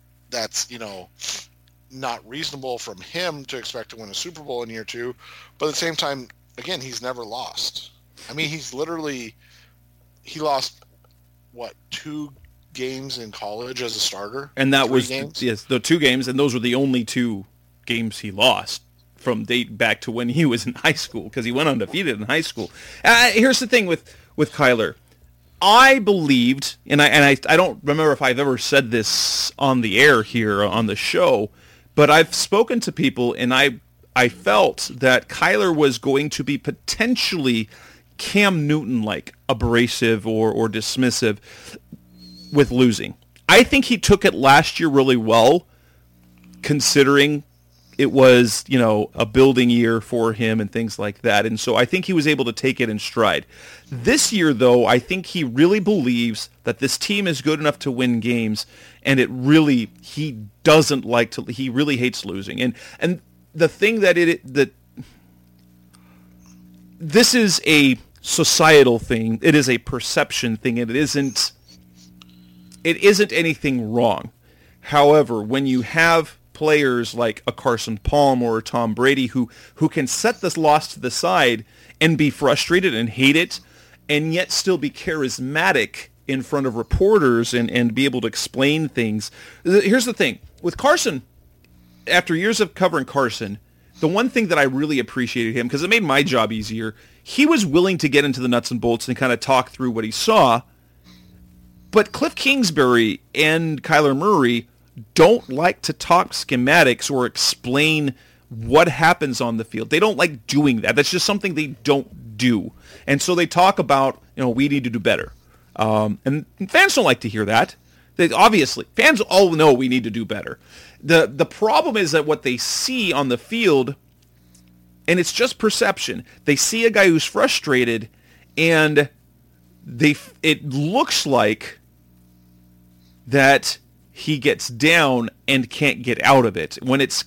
not reasonable from him to expect to win a Super Bowl in year 2, but at the same time, again, he's never lost. I mean, he lost 2 games in college as a starter, and that was games? Yes, the 2 games, and those were the only 2 games he lost from date back to when he was in high school, because he went undefeated in high school. Here's the thing with Kyler. I believed, and I don't remember if I've ever said this on the air here on the show, but I've spoken to people, and I felt that Kyler was going to be potentially Cam Newton-like, abrasive or dismissive with losing. I think he took it last year really well, considering it was, a building year for him and things like that. And so I think he was able to take it in stride. This year, though, I think he really believes that this team is good enough to win games, and he doesn't like to, he really hates losing. And the thing that this is a societal thing. It is a perception thing, and it isn't anything wrong. However, when you have players like a Carson Palmer or a Tom Brady who can set this loss to the side and be frustrated and hate it, and yet still be charismatic in front of reporters and be able to explain things. Here's the thing. With Carson, after years of covering Carson, the one thing that I really appreciated him, because it made my job easier, he was willing to get into the nuts and bolts and kind of talk through what he saw. But Cliff Kingsbury and Kyler Murray don't like to talk schematics or explain what happens on the field. They don't like doing that. That's just something they don't do. And so they talk about, we need to do better. And fans don't like to hear that. Obviously, fans all know we need to do better. The problem is that what they see on the field, and it's just perception, they see a guy who's frustrated, and it looks like that he gets down and can't get out of it. When it's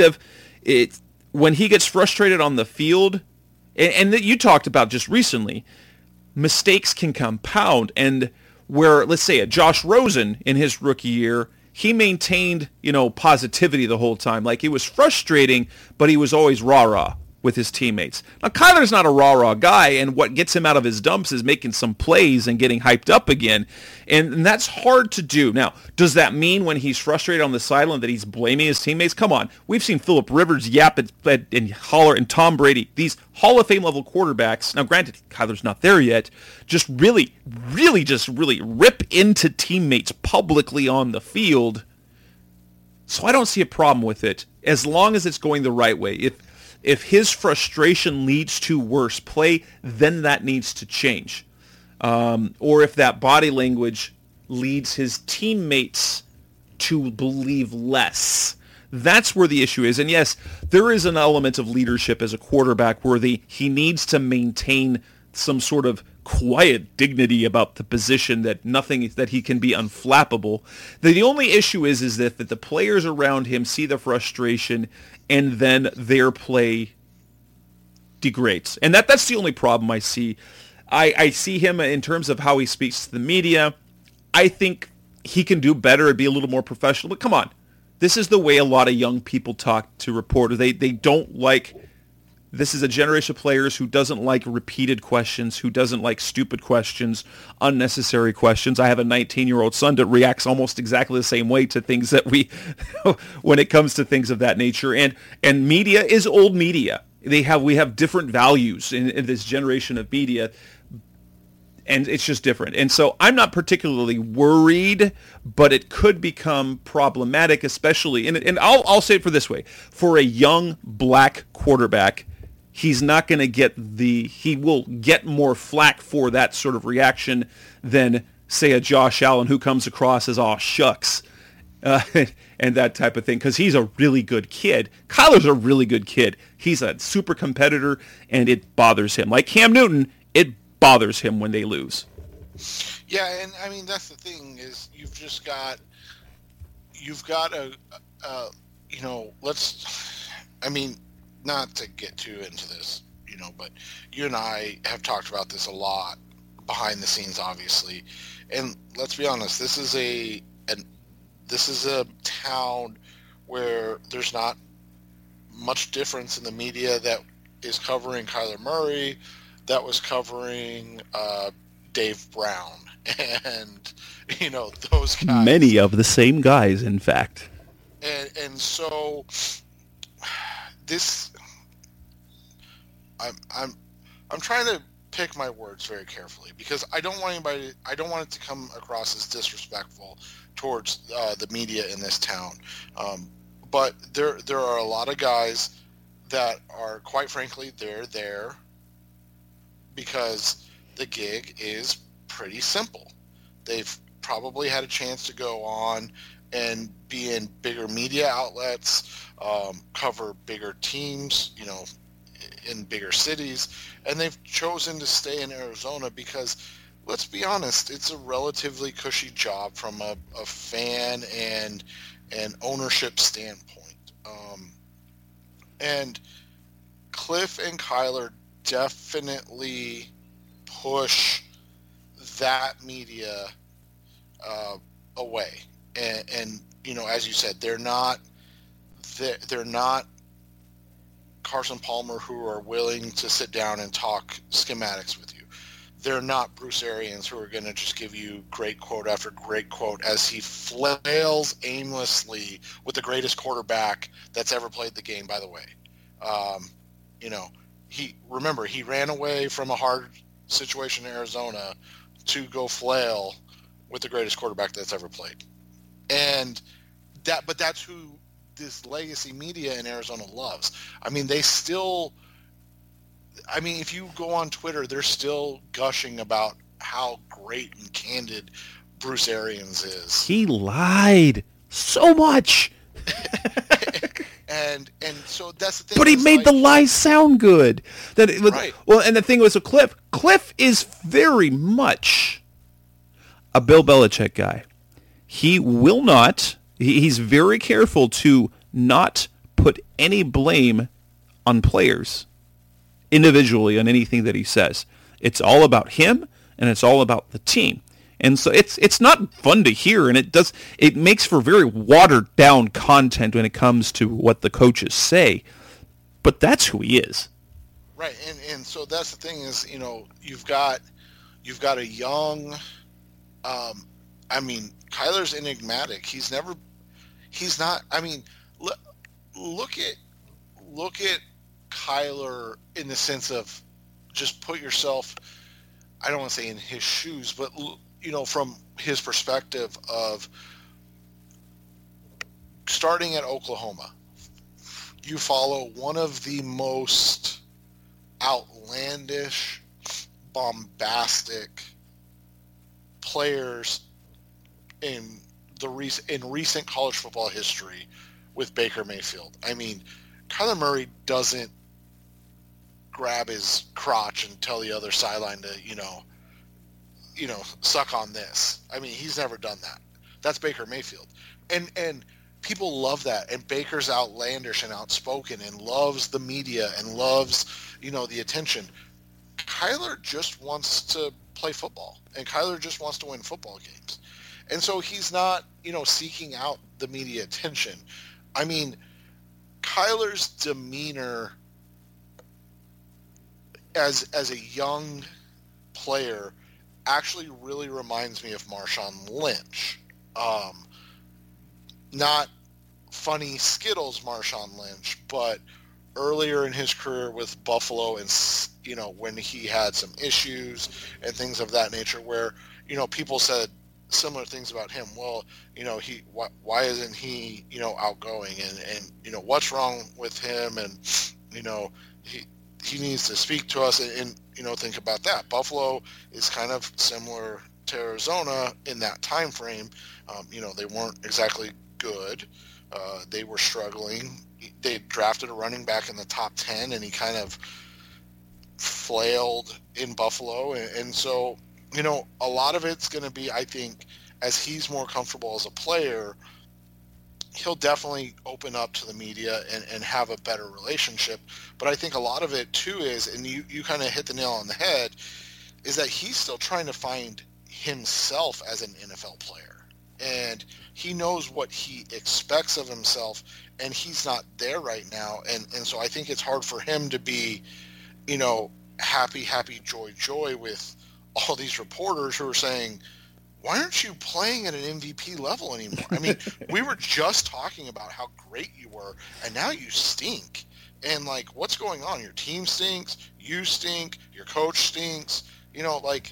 when he gets frustrated on the field, and that you talked about just recently, mistakes can compound. And where, let's say, a Josh Rosen in his rookie year, he maintained, positivity the whole time. Like, it was frustrating, but he was always rah-rah with his teammates. Now, Kyler's not a rah-rah guy, and what gets him out of his dumps is making some plays and getting hyped up again, and that's hard to do. Now, does that mean when he's frustrated on the sideline that he's blaming his teammates? Come on. We've seen Phillip Rivers yap and holler, and Tom Brady, these Hall of Fame level quarterbacks, now granted, Kyler's not there yet, just really rip into teammates publicly on the field. So I don't see a problem with it, as long as it's going the right way. If his frustration leads to worse play, then that needs to change. Or if that body language leads his teammates to believe less. That's where the issue is. And yes, there is an element of leadership as a quarterback where he needs to maintain some sort of quiet dignity about the position, that he can be unflappable. The only issue is that the players around him see the frustration, and then their play degrades. And that's the only problem I see. I see him in terms of how he speaks to the media. I think he can do better and be a little more professional. But come on. This is the way a lot of young people talk to reporters. They don't like... This is a generation of players who doesn't like repeated questions, who doesn't like stupid questions, unnecessary questions. I have a 19-year-old son that reacts almost exactly the same way to things that when it comes to things of that nature. And media is old media. We have different values in this generation of media, and it's just different. And so I'm not particularly worried, but it could become problematic, especially, and I'll say it this way, for a young black quarterback, he's not going to he will get more flack for that sort of reaction than, say, a Josh Allen who comes across as, aw, shucks, and that type of thing, because he's a really good kid. Kyler's a really good kid. He's a super competitor, and it bothers him. Like Cam Newton, it bothers him when they lose. Yeah, and I mean, that's the thing, is you've got not to get too into this, but you and I have talked about this a lot behind the scenes, obviously. And let's be honest, this is a town where there's not much difference in the media that is covering Kyler Murray, that was covering Dave Brown, and those guys. Many of the same guys, in fact. And so this, I'm trying to pick my words very carefully, because I don't want it to come across as disrespectful towards the media in this town. But there are a lot of guys that are, quite frankly, they're there because the gig is pretty simple. They've probably had a chance to go on and be in bigger media outlets, cover bigger teams, in bigger cities, and they've chosen to stay in Arizona because, let's be honest, it's a relatively cushy job from a fan and an ownership standpoint. And Cliff and Kyler definitely push that media away. And as you said, they're not Carson Palmer who are willing to sit down and talk schematics with you. They're not Bruce Arians who are going to just give you great quote after great quote as he flails aimlessly with the greatest quarterback that's ever played the game, by the way. He ran away from a hard situation in Arizona to go flail with the greatest quarterback that's ever played. But that's who this legacy media in Arizona loves. If you go on Twitter, they're still gushing about how great and candid Bruce Arians is. He lied so much. and so that's the thing. But he made the lies sound good. That it was, right. Well, and the thing was with Cliff. Cliff is very much a Bill Belichick guy. He will not. He's very careful to not put any blame on players individually on anything that he says. It's all about him, and it's all about the team. And so it's not fun to hear, and it makes for very watered down content when it comes to what the coaches say. But that's who he is. Right, and so that's the thing is, you've got a young Kyler's enigmatic. He's not. Look at Kyler in the sense of just put yourself, I don't want to say in his shoes, but from his perspective of starting at Oklahoma. You follow one of the most outlandish, bombastic players in recent college football history with Baker Mayfield. Kyler Murray doesn't grab his crotch and tell the other sideline to, suck on this. He's never done that. That's Baker Mayfield. And people love that. And Baker's outlandish and outspoken and loves the media and loves, the attention. Kyler just wants to play football, and Kyler just wants to win football games. And so he's not, seeking out the media attention. Kyler's demeanor as a young player actually really reminds me of Marshawn Lynch. Not funny Skittles Marshawn Lynch, but earlier in his career with Buffalo and, when he had some issues and things of that nature where, people said similar things about him. Well, why isn't he, outgoing and what's wrong with him? And, he needs to speak to us and think about that. Buffalo is kind of similar to Arizona in that time frame. They weren't exactly good. They were struggling. They drafted a running back in the top 10, and he kind of flailed in Buffalo. And so, a lot of it's going to be, I think, as he's more comfortable as a player, he'll definitely open up to the media and have a better relationship. But I think a lot of it, too, is, and you kind of hit the nail on the head, is that he's still trying to find himself as an NFL player. And he knows what he expects of himself, and he's not there right now. And so I think it's hard for him to be, happy, joy with all these reporters who are saying, why aren't you playing at an MVP level anymore? We were just talking about how great you were, and now you stink. And, what's going on? Your team stinks. you stink, your coach stinks. You know, like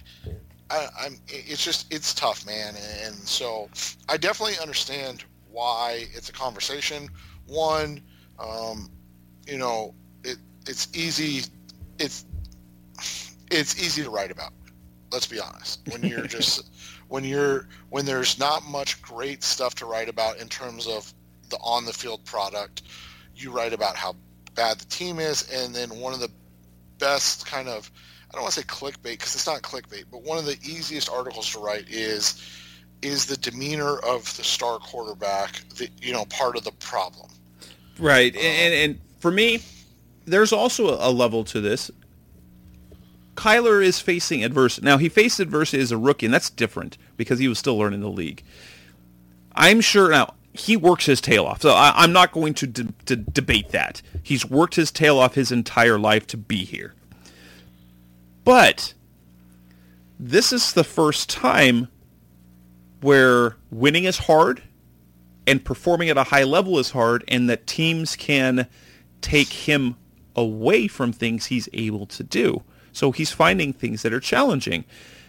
it's tough, man. And so I definitely understand why it's a conversation. One, you know, it's easy. It's easy to write about. Let's be honest. When you're just when there's not much great stuff to write about in terms of the on the field product, you write about how bad the team is, and then one of the best kind of, I don't want to say clickbait because it's not clickbait, but one of the easiest articles to write is the demeanor of the star quarterback, part of the problem. Right. And for me, there's also a level to this. Kyler is facing adversity. Now, he faced adversity as a rookie, and that's different because he was still learning the league. I'm sure now he works his tail off, so I'm not going to debate that. He's worked his tail off his entire life to be here. But this is the first time where winning is hard and performing at a high level is hard, and that teams can take him away from things he's able to do. So he's finding things that are challenging.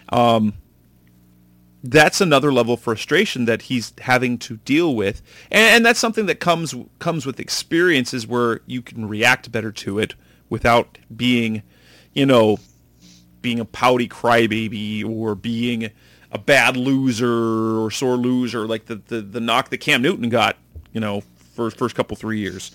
That's another level of frustration that he's having to deal with. And that's something that comes with experiences where you can react better to it without being, being a pouty crybaby or being a bad loser or sore loser like the knock that Cam Newton got, for first couple 3 years.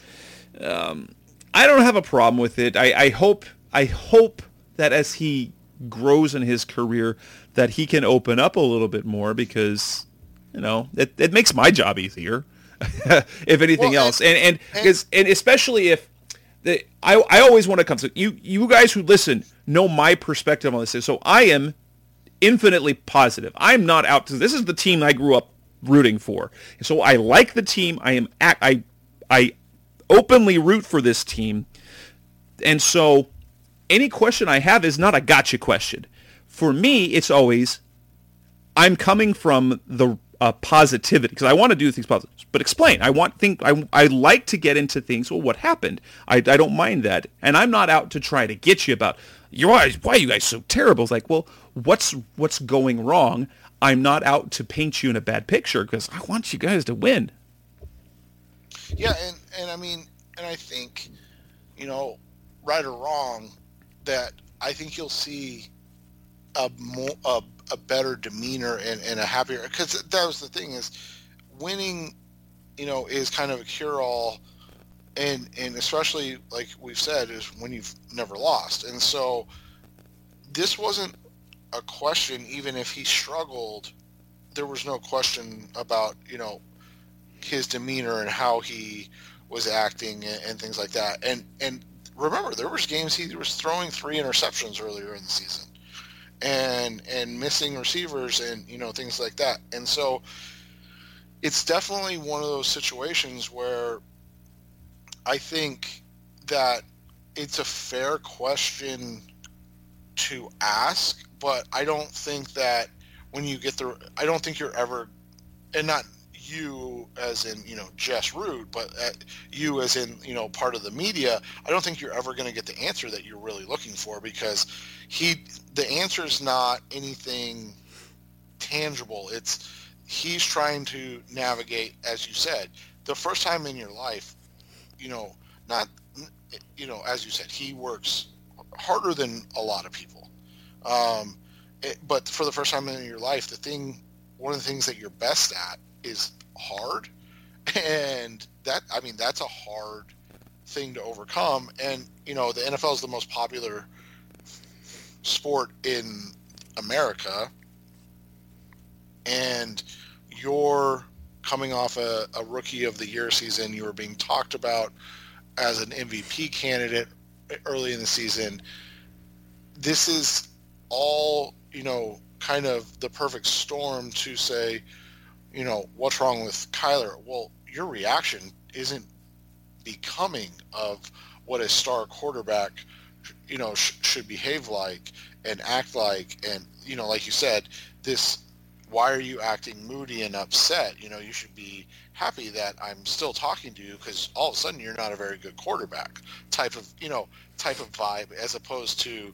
I don't have a problem with it. I hope that as he grows in his career that he can open up a little bit more because, it makes my job easier, if anything else. And especially if I always want to come to you guys who listen know my perspective on this. So I am infinitely positive. I'm not out to, this is the team I grew up rooting for. So I like the team. I openly root for this team. And so any question I have is not a gotcha question. For me, it's always, I'm coming from the positivity, because I want to do things positive. But explain. I like to get into things, well, what happened? I don't mind that. And I'm not out to try to get you about, why are you guys so terrible? It's like, well, what's going wrong? I'm not out to paint you in a bad picture, because I want you guys to win. Yeah, and I mean, and I think, right or wrong, that I think you'll see a better demeanor and a happier, because that was the thing, is winning, is kind of a cure-all, and especially like we've said, is when you've never lost. And so this wasn't a question. Even if he struggled, there was no question about his demeanor and how he was acting and things like that. And remember, there was games he was throwing 3 interceptions earlier in the season, and missing receivers and things like that. And so it's definitely one of those situations where I think that it's a fair question to ask, but I don't think that when you get I don't think you're ever, and not you as in Jess Root, but you as in part of the media, I don't think you're ever going to get the answer that you're really looking for, because the answer is not anything tangible. He's trying to navigate, as you said, the first time in your life, not as you said, he works harder than a lot of people, but for the first time in your life, one of the things that you're best at is hard, and that's a hard thing to overcome. And the NFL is the most popular sport in America, and you're coming off a rookie of the year season. You were being talked about as an MVP candidate early in the season. This is all kind of the perfect storm to say, what's wrong with Kyler? Well, your reaction isn't becoming of what a star quarterback, should behave like and act like. And, like you said, this why are you acting moody and upset? You should be happy that I'm still talking to you, because all of a sudden you're not a very good quarterback type of vibe, as opposed to,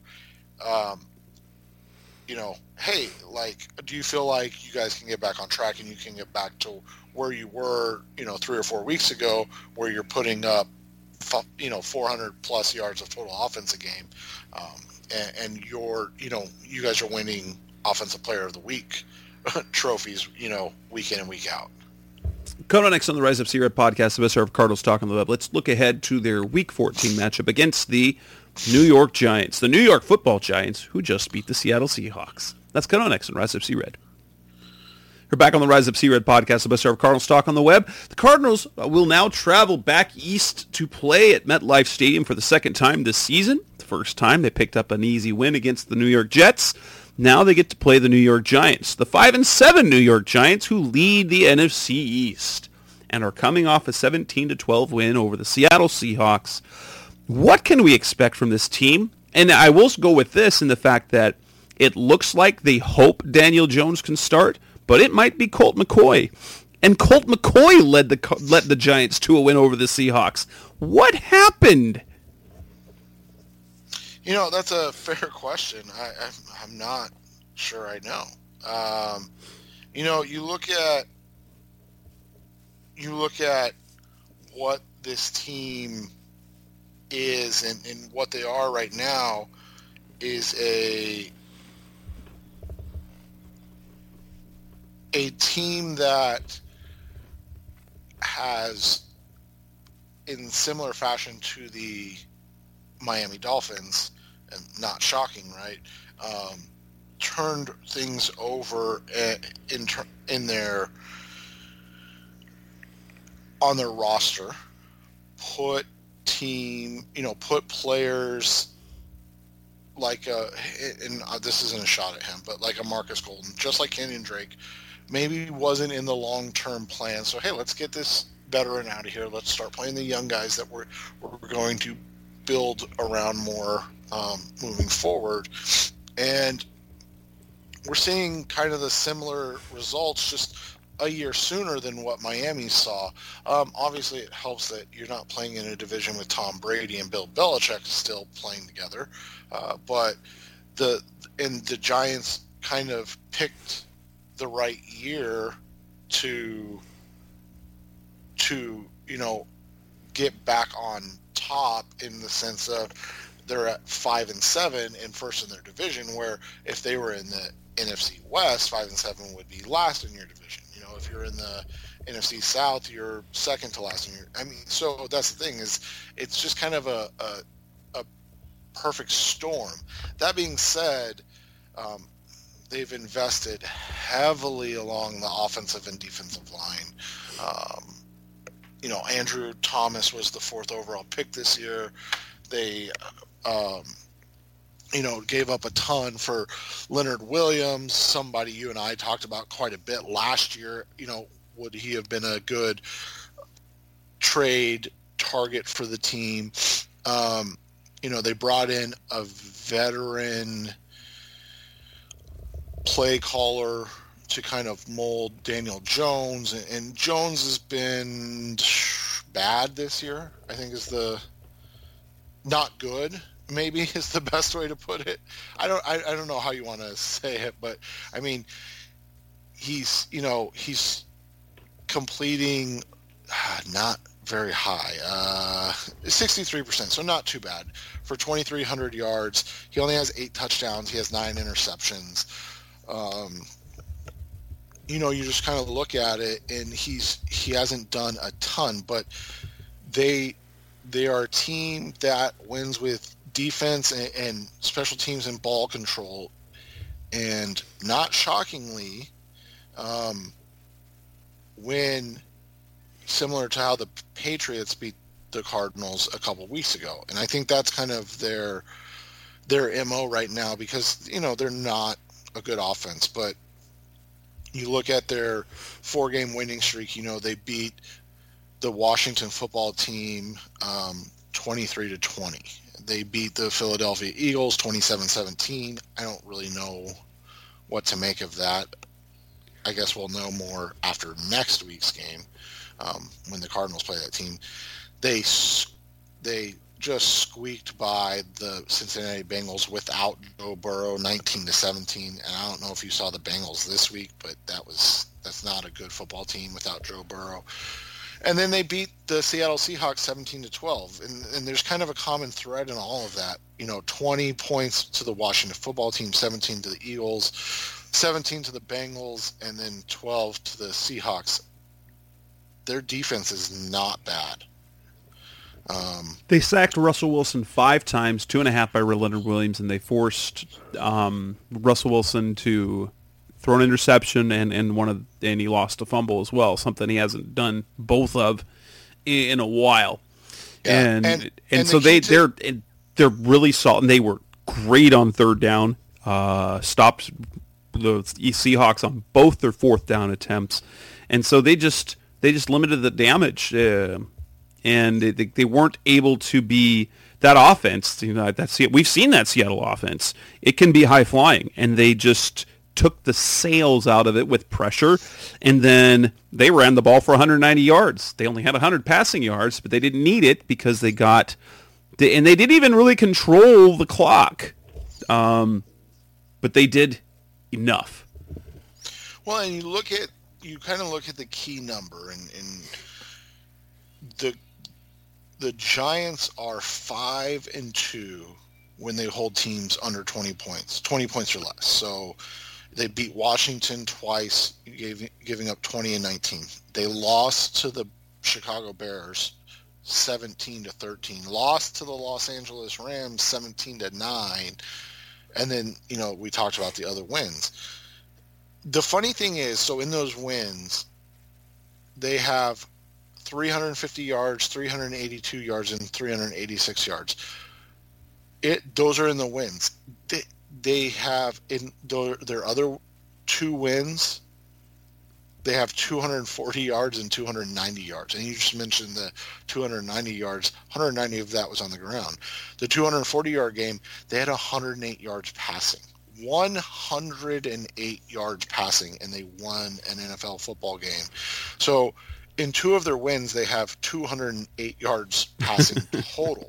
hey, like, do you feel like you guys can get back on track and you can get back to where you were, 3 or 4 weeks ago, where you're putting up, 400 plus yards of total offense a game, and you guys are winning Offensive Player of the Week trophies, week in and week out. Coming up next on the Rise Up Sea Red podcast, the best of Cardinals Talk on the Web. Let's look ahead to their Week 14 matchup against the New York Giants, the New York Football Giants, who just beat the Seattle Seahawks. That's coming up next on Rise Up Sea Red. We're back on the Rise Up Sea Red podcast, the best of Cardinals Talk on the Web. The Cardinals will now travel back east to play at MetLife Stadium for the second time this season. The first time they picked up an easy win against the New York Jets. Now they get to play the New York Giants, the 5-7 New York Giants, who lead the NFC East and are coming off a 17-12 win over the Seattle Seahawks. What can we expect from this team? And I will go with this in the fact that it looks like they hope Daniel Jones can start, but it might be Colt McCoy. And Colt McCoy led the Giants to a win over the Seahawks. What happened? That's a fair question. I'm not sure I know. You look at what this team is and what they are right now is a team that has, in similar fashion to the Miami Dolphins, and not shocking, right? Turned things over on their roster, put players like this isn't a shot at him, but like a Marcus Golden, just like Kenyon Drake, maybe wasn't in the long-term plan. So hey, let's get this veteran out of here. Let's start playing the young guys that we're going to build around more moving forward. And we're seeing kind of the similar results, just a year sooner than what Miami saw. Obviously, it helps that you're not playing in a division with Tom Brady and Bill Belichick still playing together. But the Giants kind of picked the right year to get back on top, in the sense of they're at 5-7 and first in their division, where if they were in the NFC West, 5-7 would be last in your division. If you're in the NFC South, you're second to last in your. So that's the thing, is it's just kind of a perfect storm. That being said, they've invested heavily along the offensive and defensive line. Andrew Thomas was the 4th overall pick this year. They, gave up a ton for Leonard Williams, somebody you and I talked about quite a bit last year. Would he have been a good trade target for the team? They brought in a veteran play caller to kind of mold Daniel Jones, and Jones has been bad this year, I think is not good, maybe is the best way to put it. I don't know how you want to say it, but he's completing not very high, 63%, so not too bad for 2,300 yards. He only has 8 touchdowns. He has 9 interceptions. You just kind of look at it, and he hasn't done a ton, but they are a team that wins with defense and special teams and ball control. And not shockingly, when similar to how the Patriots beat the Cardinals a couple weeks ago. And I think that's kind of their MO right now, because they're not a good offense, but you look at their 4-game winning streak, they beat the Washington football team 23-20. They beat the Philadelphia Eagles 27-17. I don't really know what to make of that. I guess we'll know more after next week's game when the Cardinals play that team. They just squeaked by the Cincinnati Bengals without Joe Burrow, 19-17. And I don't know if you saw the Bengals this week, but that's not a good football team without Joe Burrow. And then they beat the Seattle Seahawks 17-12. And there's kind of a common thread in all of that. 20 points to the Washington football team, 17 to the Eagles, 17 to the Bengals, and then 12 to the Seahawks. Their defense is not bad. They sacked Russell Wilson 5 times, 2.5 by Leonard Williams, and they forced Russell Wilson to throw an interception and he lost a fumble as well, something he hasn't done both of in a while. Yeah. And so they're really solid, and they were great on third down. Stopped the Seahawks on both their fourth down attempts, and so they just limited the damage. And they weren't able to be that offense. We've seen that Seattle offense. It can be high flying, and they just took the sails out of it with pressure, and then they ran the ball for 190 yards. They only had 100 passing yards, but they didn't need it because they didn't even really control the clock. But they did enough. Well, and you kind of look at the key number, and the Giants are 5-2 when they hold teams under 20 points or less. So they beat Washington twice, giving up 20 and 19. They lost to the Chicago Bears 17-13. Lost to the Los Angeles Rams 17-9. And then, we talked about the other wins. The funny thing is, so in those wins, they have 350 yards, 382 yards, and 386 yards. Those are in the wins. They have in their other 2 wins, they have 240 yards and 290 yards. And you just mentioned the 290 yards. 190 of that was on the ground. The 240-yard game, they had 108 yards passing. 108 yards passing, and they won an NFL football game. So in 2 of their wins, they have 208 yards passing total.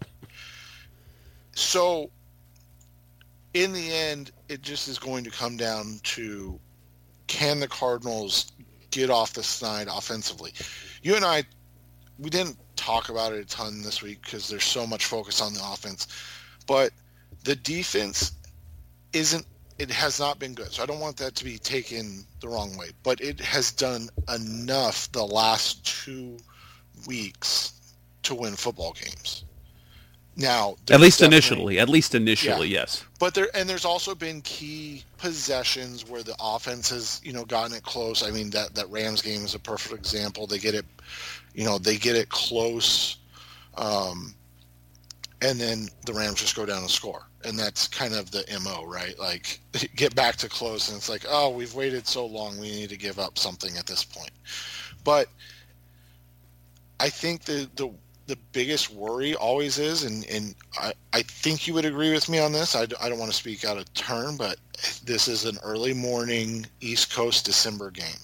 So in the end, it just is going to come down to, can the Cardinals get off the snide offensively? You and I, we didn't talk about it a ton this week because there's so much focus on the offense. But the defense has not been good. So I don't want that to be taken the wrong way. But it has done enough the last 2 weeks to win football games. Now, at least initially, yeah. Yes. But there's also been key possessions where the offense has, gotten it close. I mean, that Rams game is a perfect example. They get it close, and then the Rams just go down and score. And that's kind of the MO, right? Like, get back to close, and it's like, oh, we've waited so long, we need to give up something at this point. But I think the biggest worry always is, and I think you would agree with me on this, I don't want to speak out of turn, but this is an early morning East Coast December game.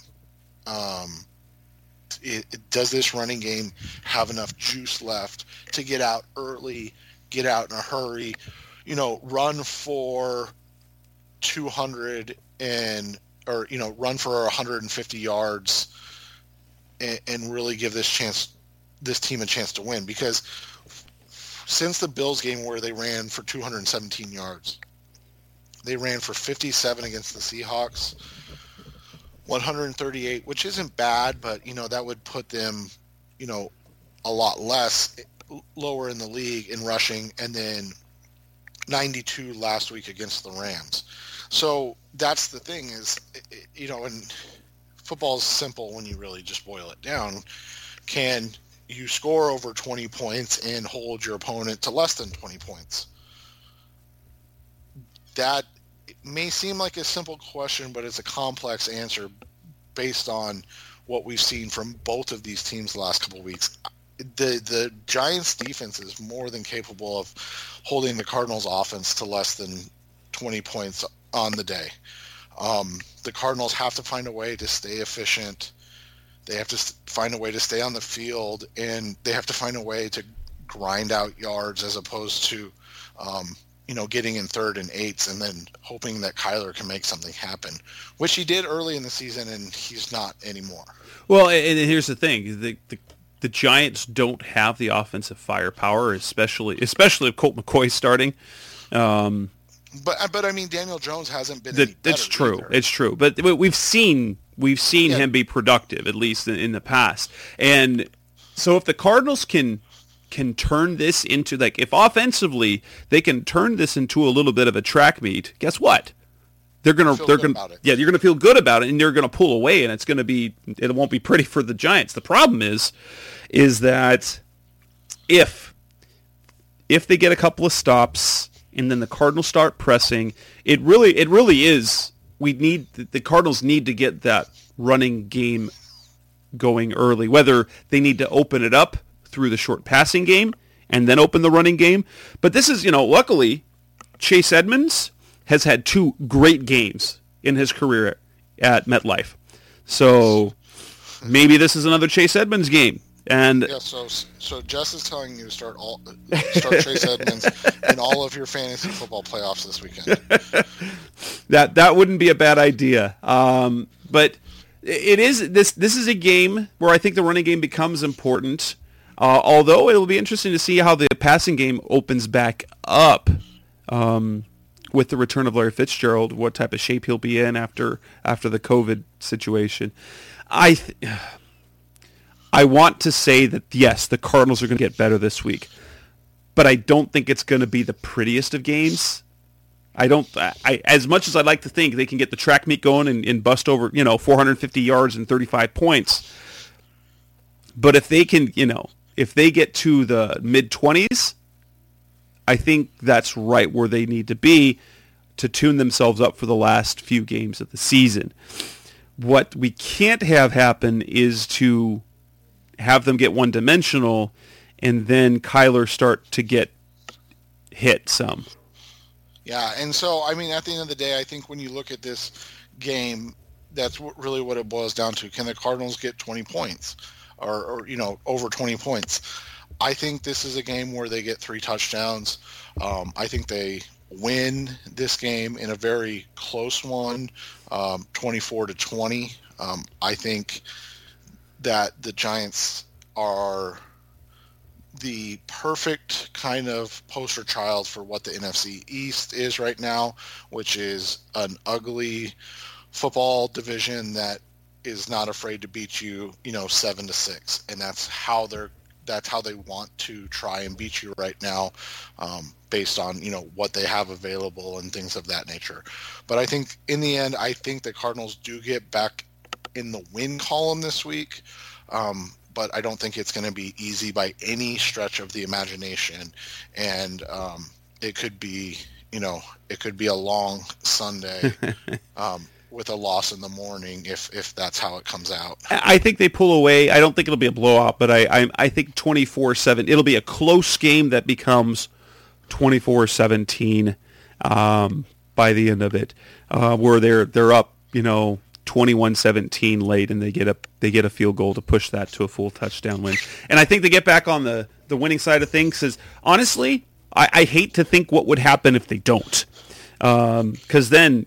Does this running game have enough juice left to get out early, get out in a hurry, run for 200 run for 150 yards and really give this team a chance to win? Because since the Bills game where they ran for 217 yards, they ran for 57 against the Seahawks, 138, which isn't bad, but that would put them a lot lower in the league in rushing, and then 92 last week against the Rams. So that's the thing is, and football is simple when you really just boil it down. Can you score over 20 points and hold your opponent to less than 20 points? That may seem like a simple question, but it's a complex answer based on what we've seen from both of these teams the last couple of weeks. The Giants defense is more than capable of holding the Cardinals offense to less than 20 points on the day. The Cardinals have to find a way to stay efficient. They have to find a way to stay on the field, and they have to find a way to grind out yards as opposed to, getting in 3rd and 8s and then hoping that Kyler can make something happen, which he did early in the season, and he's not anymore. Well, and here's the thing: the Giants don't have the offensive firepower, especially if Colt McCoy's starting. But I mean, Daniel Jones hasn't been any better. It's true. Either. It's true. But we've seen him be productive, at least in the past. And so if the Cardinals can turn this into, like, if offensively they can turn this into a little bit of a track meet, guess what? You're going to feel good about it, and they're going to pull away, and it won't be pretty for the Giants. The problem is that if they get a couple of stops and then the Cardinals start pressing, it really is, the Cardinals need to get that running game going early, whether they need to open it up through the short passing game and then open the running game. But this is, luckily, Chase Edmonds has had 2 great games in his career at MetLife. So maybe this is another Chase Edmonds game. And yeah, so Jess is telling you to start Chase Edmonds in all of your fantasy football playoffs this weekend. That wouldn't be a bad idea. But it is this is a game where I think the running game becomes important. Although it'll be interesting to see how the passing game opens back up with the return of Larry Fitzgerald, what type of shape he'll be in after the COVID situation. I want to say that, yes, the Cardinals are going to get better this week, but I don't think it's going to be the prettiest of games. As much as I'd like to think they can get the track meet going and bust over, 450 yards and 35 points, but if they can, if they get to the mid-20s, I think that's right where they need to be to tune themselves up for the last few games of the season. What we can't have happen is to have them get one-dimensional and then Kyler start to get hit some. Yeah, and so, I mean, at the end of the day, I think when you look at this game, that's really what it boils down to. Can the Cardinals get 20 points or over 20 points? I think this is a game where they get 3 touchdowns. I think they win this game in a very close one, 24-20. I think that the Giants are the perfect kind of poster child for what the NFC East is right now, which is an ugly football division that is not afraid to beat you, 7-6, and that's how they want to try and beat you right now, based on what they have available and things of that nature. But I think in the end, I think the Cardinals do get back in the win column this week, but I don't think it's going to be easy by any stretch of the imagination, and it could be a long Sunday with a loss in the morning if that's how it comes out. I think they pull away. I don't think it'll be a blowout, but I think 24-7. It'll be a close game that becomes 24-17 by the end of it, where they're up 21-17 late, and they get a field goal to push that to a full touchdown win. And I think they get back on the winning side of things, because honestly, I hate to think what would happen if they don't, because then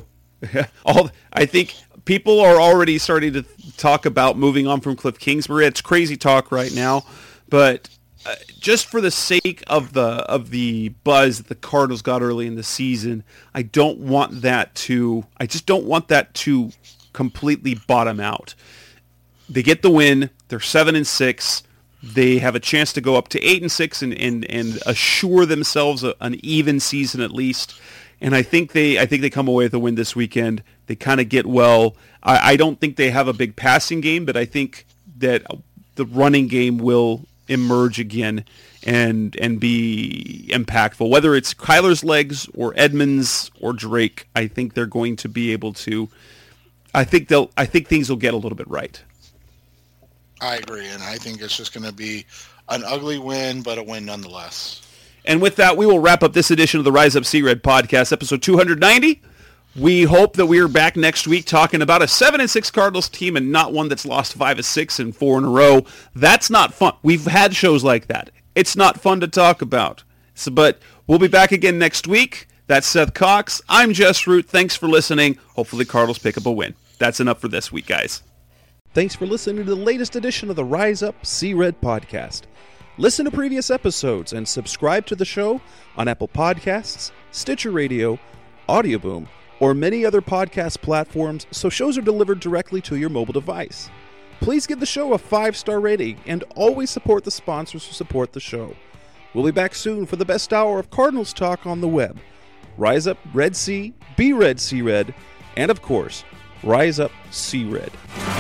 I think people are already starting to talk about moving on from Cliff Kingsbury. It's crazy talk right now, but just for the sake of the buzz that the Cardinals got early in the season, I just don't want that to completely bottom out. They get the win. They're 7-6. They have a chance to go up to 8-6 and assure themselves an even season at least. And I think they come away with a win this weekend. They kind of get well. I don't think they have a big passing game, but I think that the running game will emerge again and be impactful. Whether it's Kyler's legs or Edmonds or Drake, I think they're going to be able to. I think things will get a little bit right. I agree, and I think it's just going to be an ugly win, but a win nonetheless. And with that, we will wrap up this edition of the Rise Up Sea Red podcast, episode 290. We hope that we are back next week talking about a 7-6 Cardinals team and not one that's lost 5 of 6 and 4 in a row. That's not fun. We've had shows like that. It's not fun to talk about. But we'll be back again next week. That's Seth Cox. I'm Jess Root. Thanks for listening. Hopefully the Cardinals pick up a win. That's enough for this week, guys. Thanks for listening to the latest edition of the Rise Up, See Red podcast. Listen to previous episodes and subscribe to the show on Apple Podcasts, Stitcher Radio, Audioboom, or many other podcast platforms so shows are delivered directly to your mobile device. Please give the show a 5-star rating and always support the sponsors who support the show. We'll be back soon for the best hour of Cardinals talk on the web. Rise up, Red Sea, be Red, See Red, and of course, Rise up, See Red.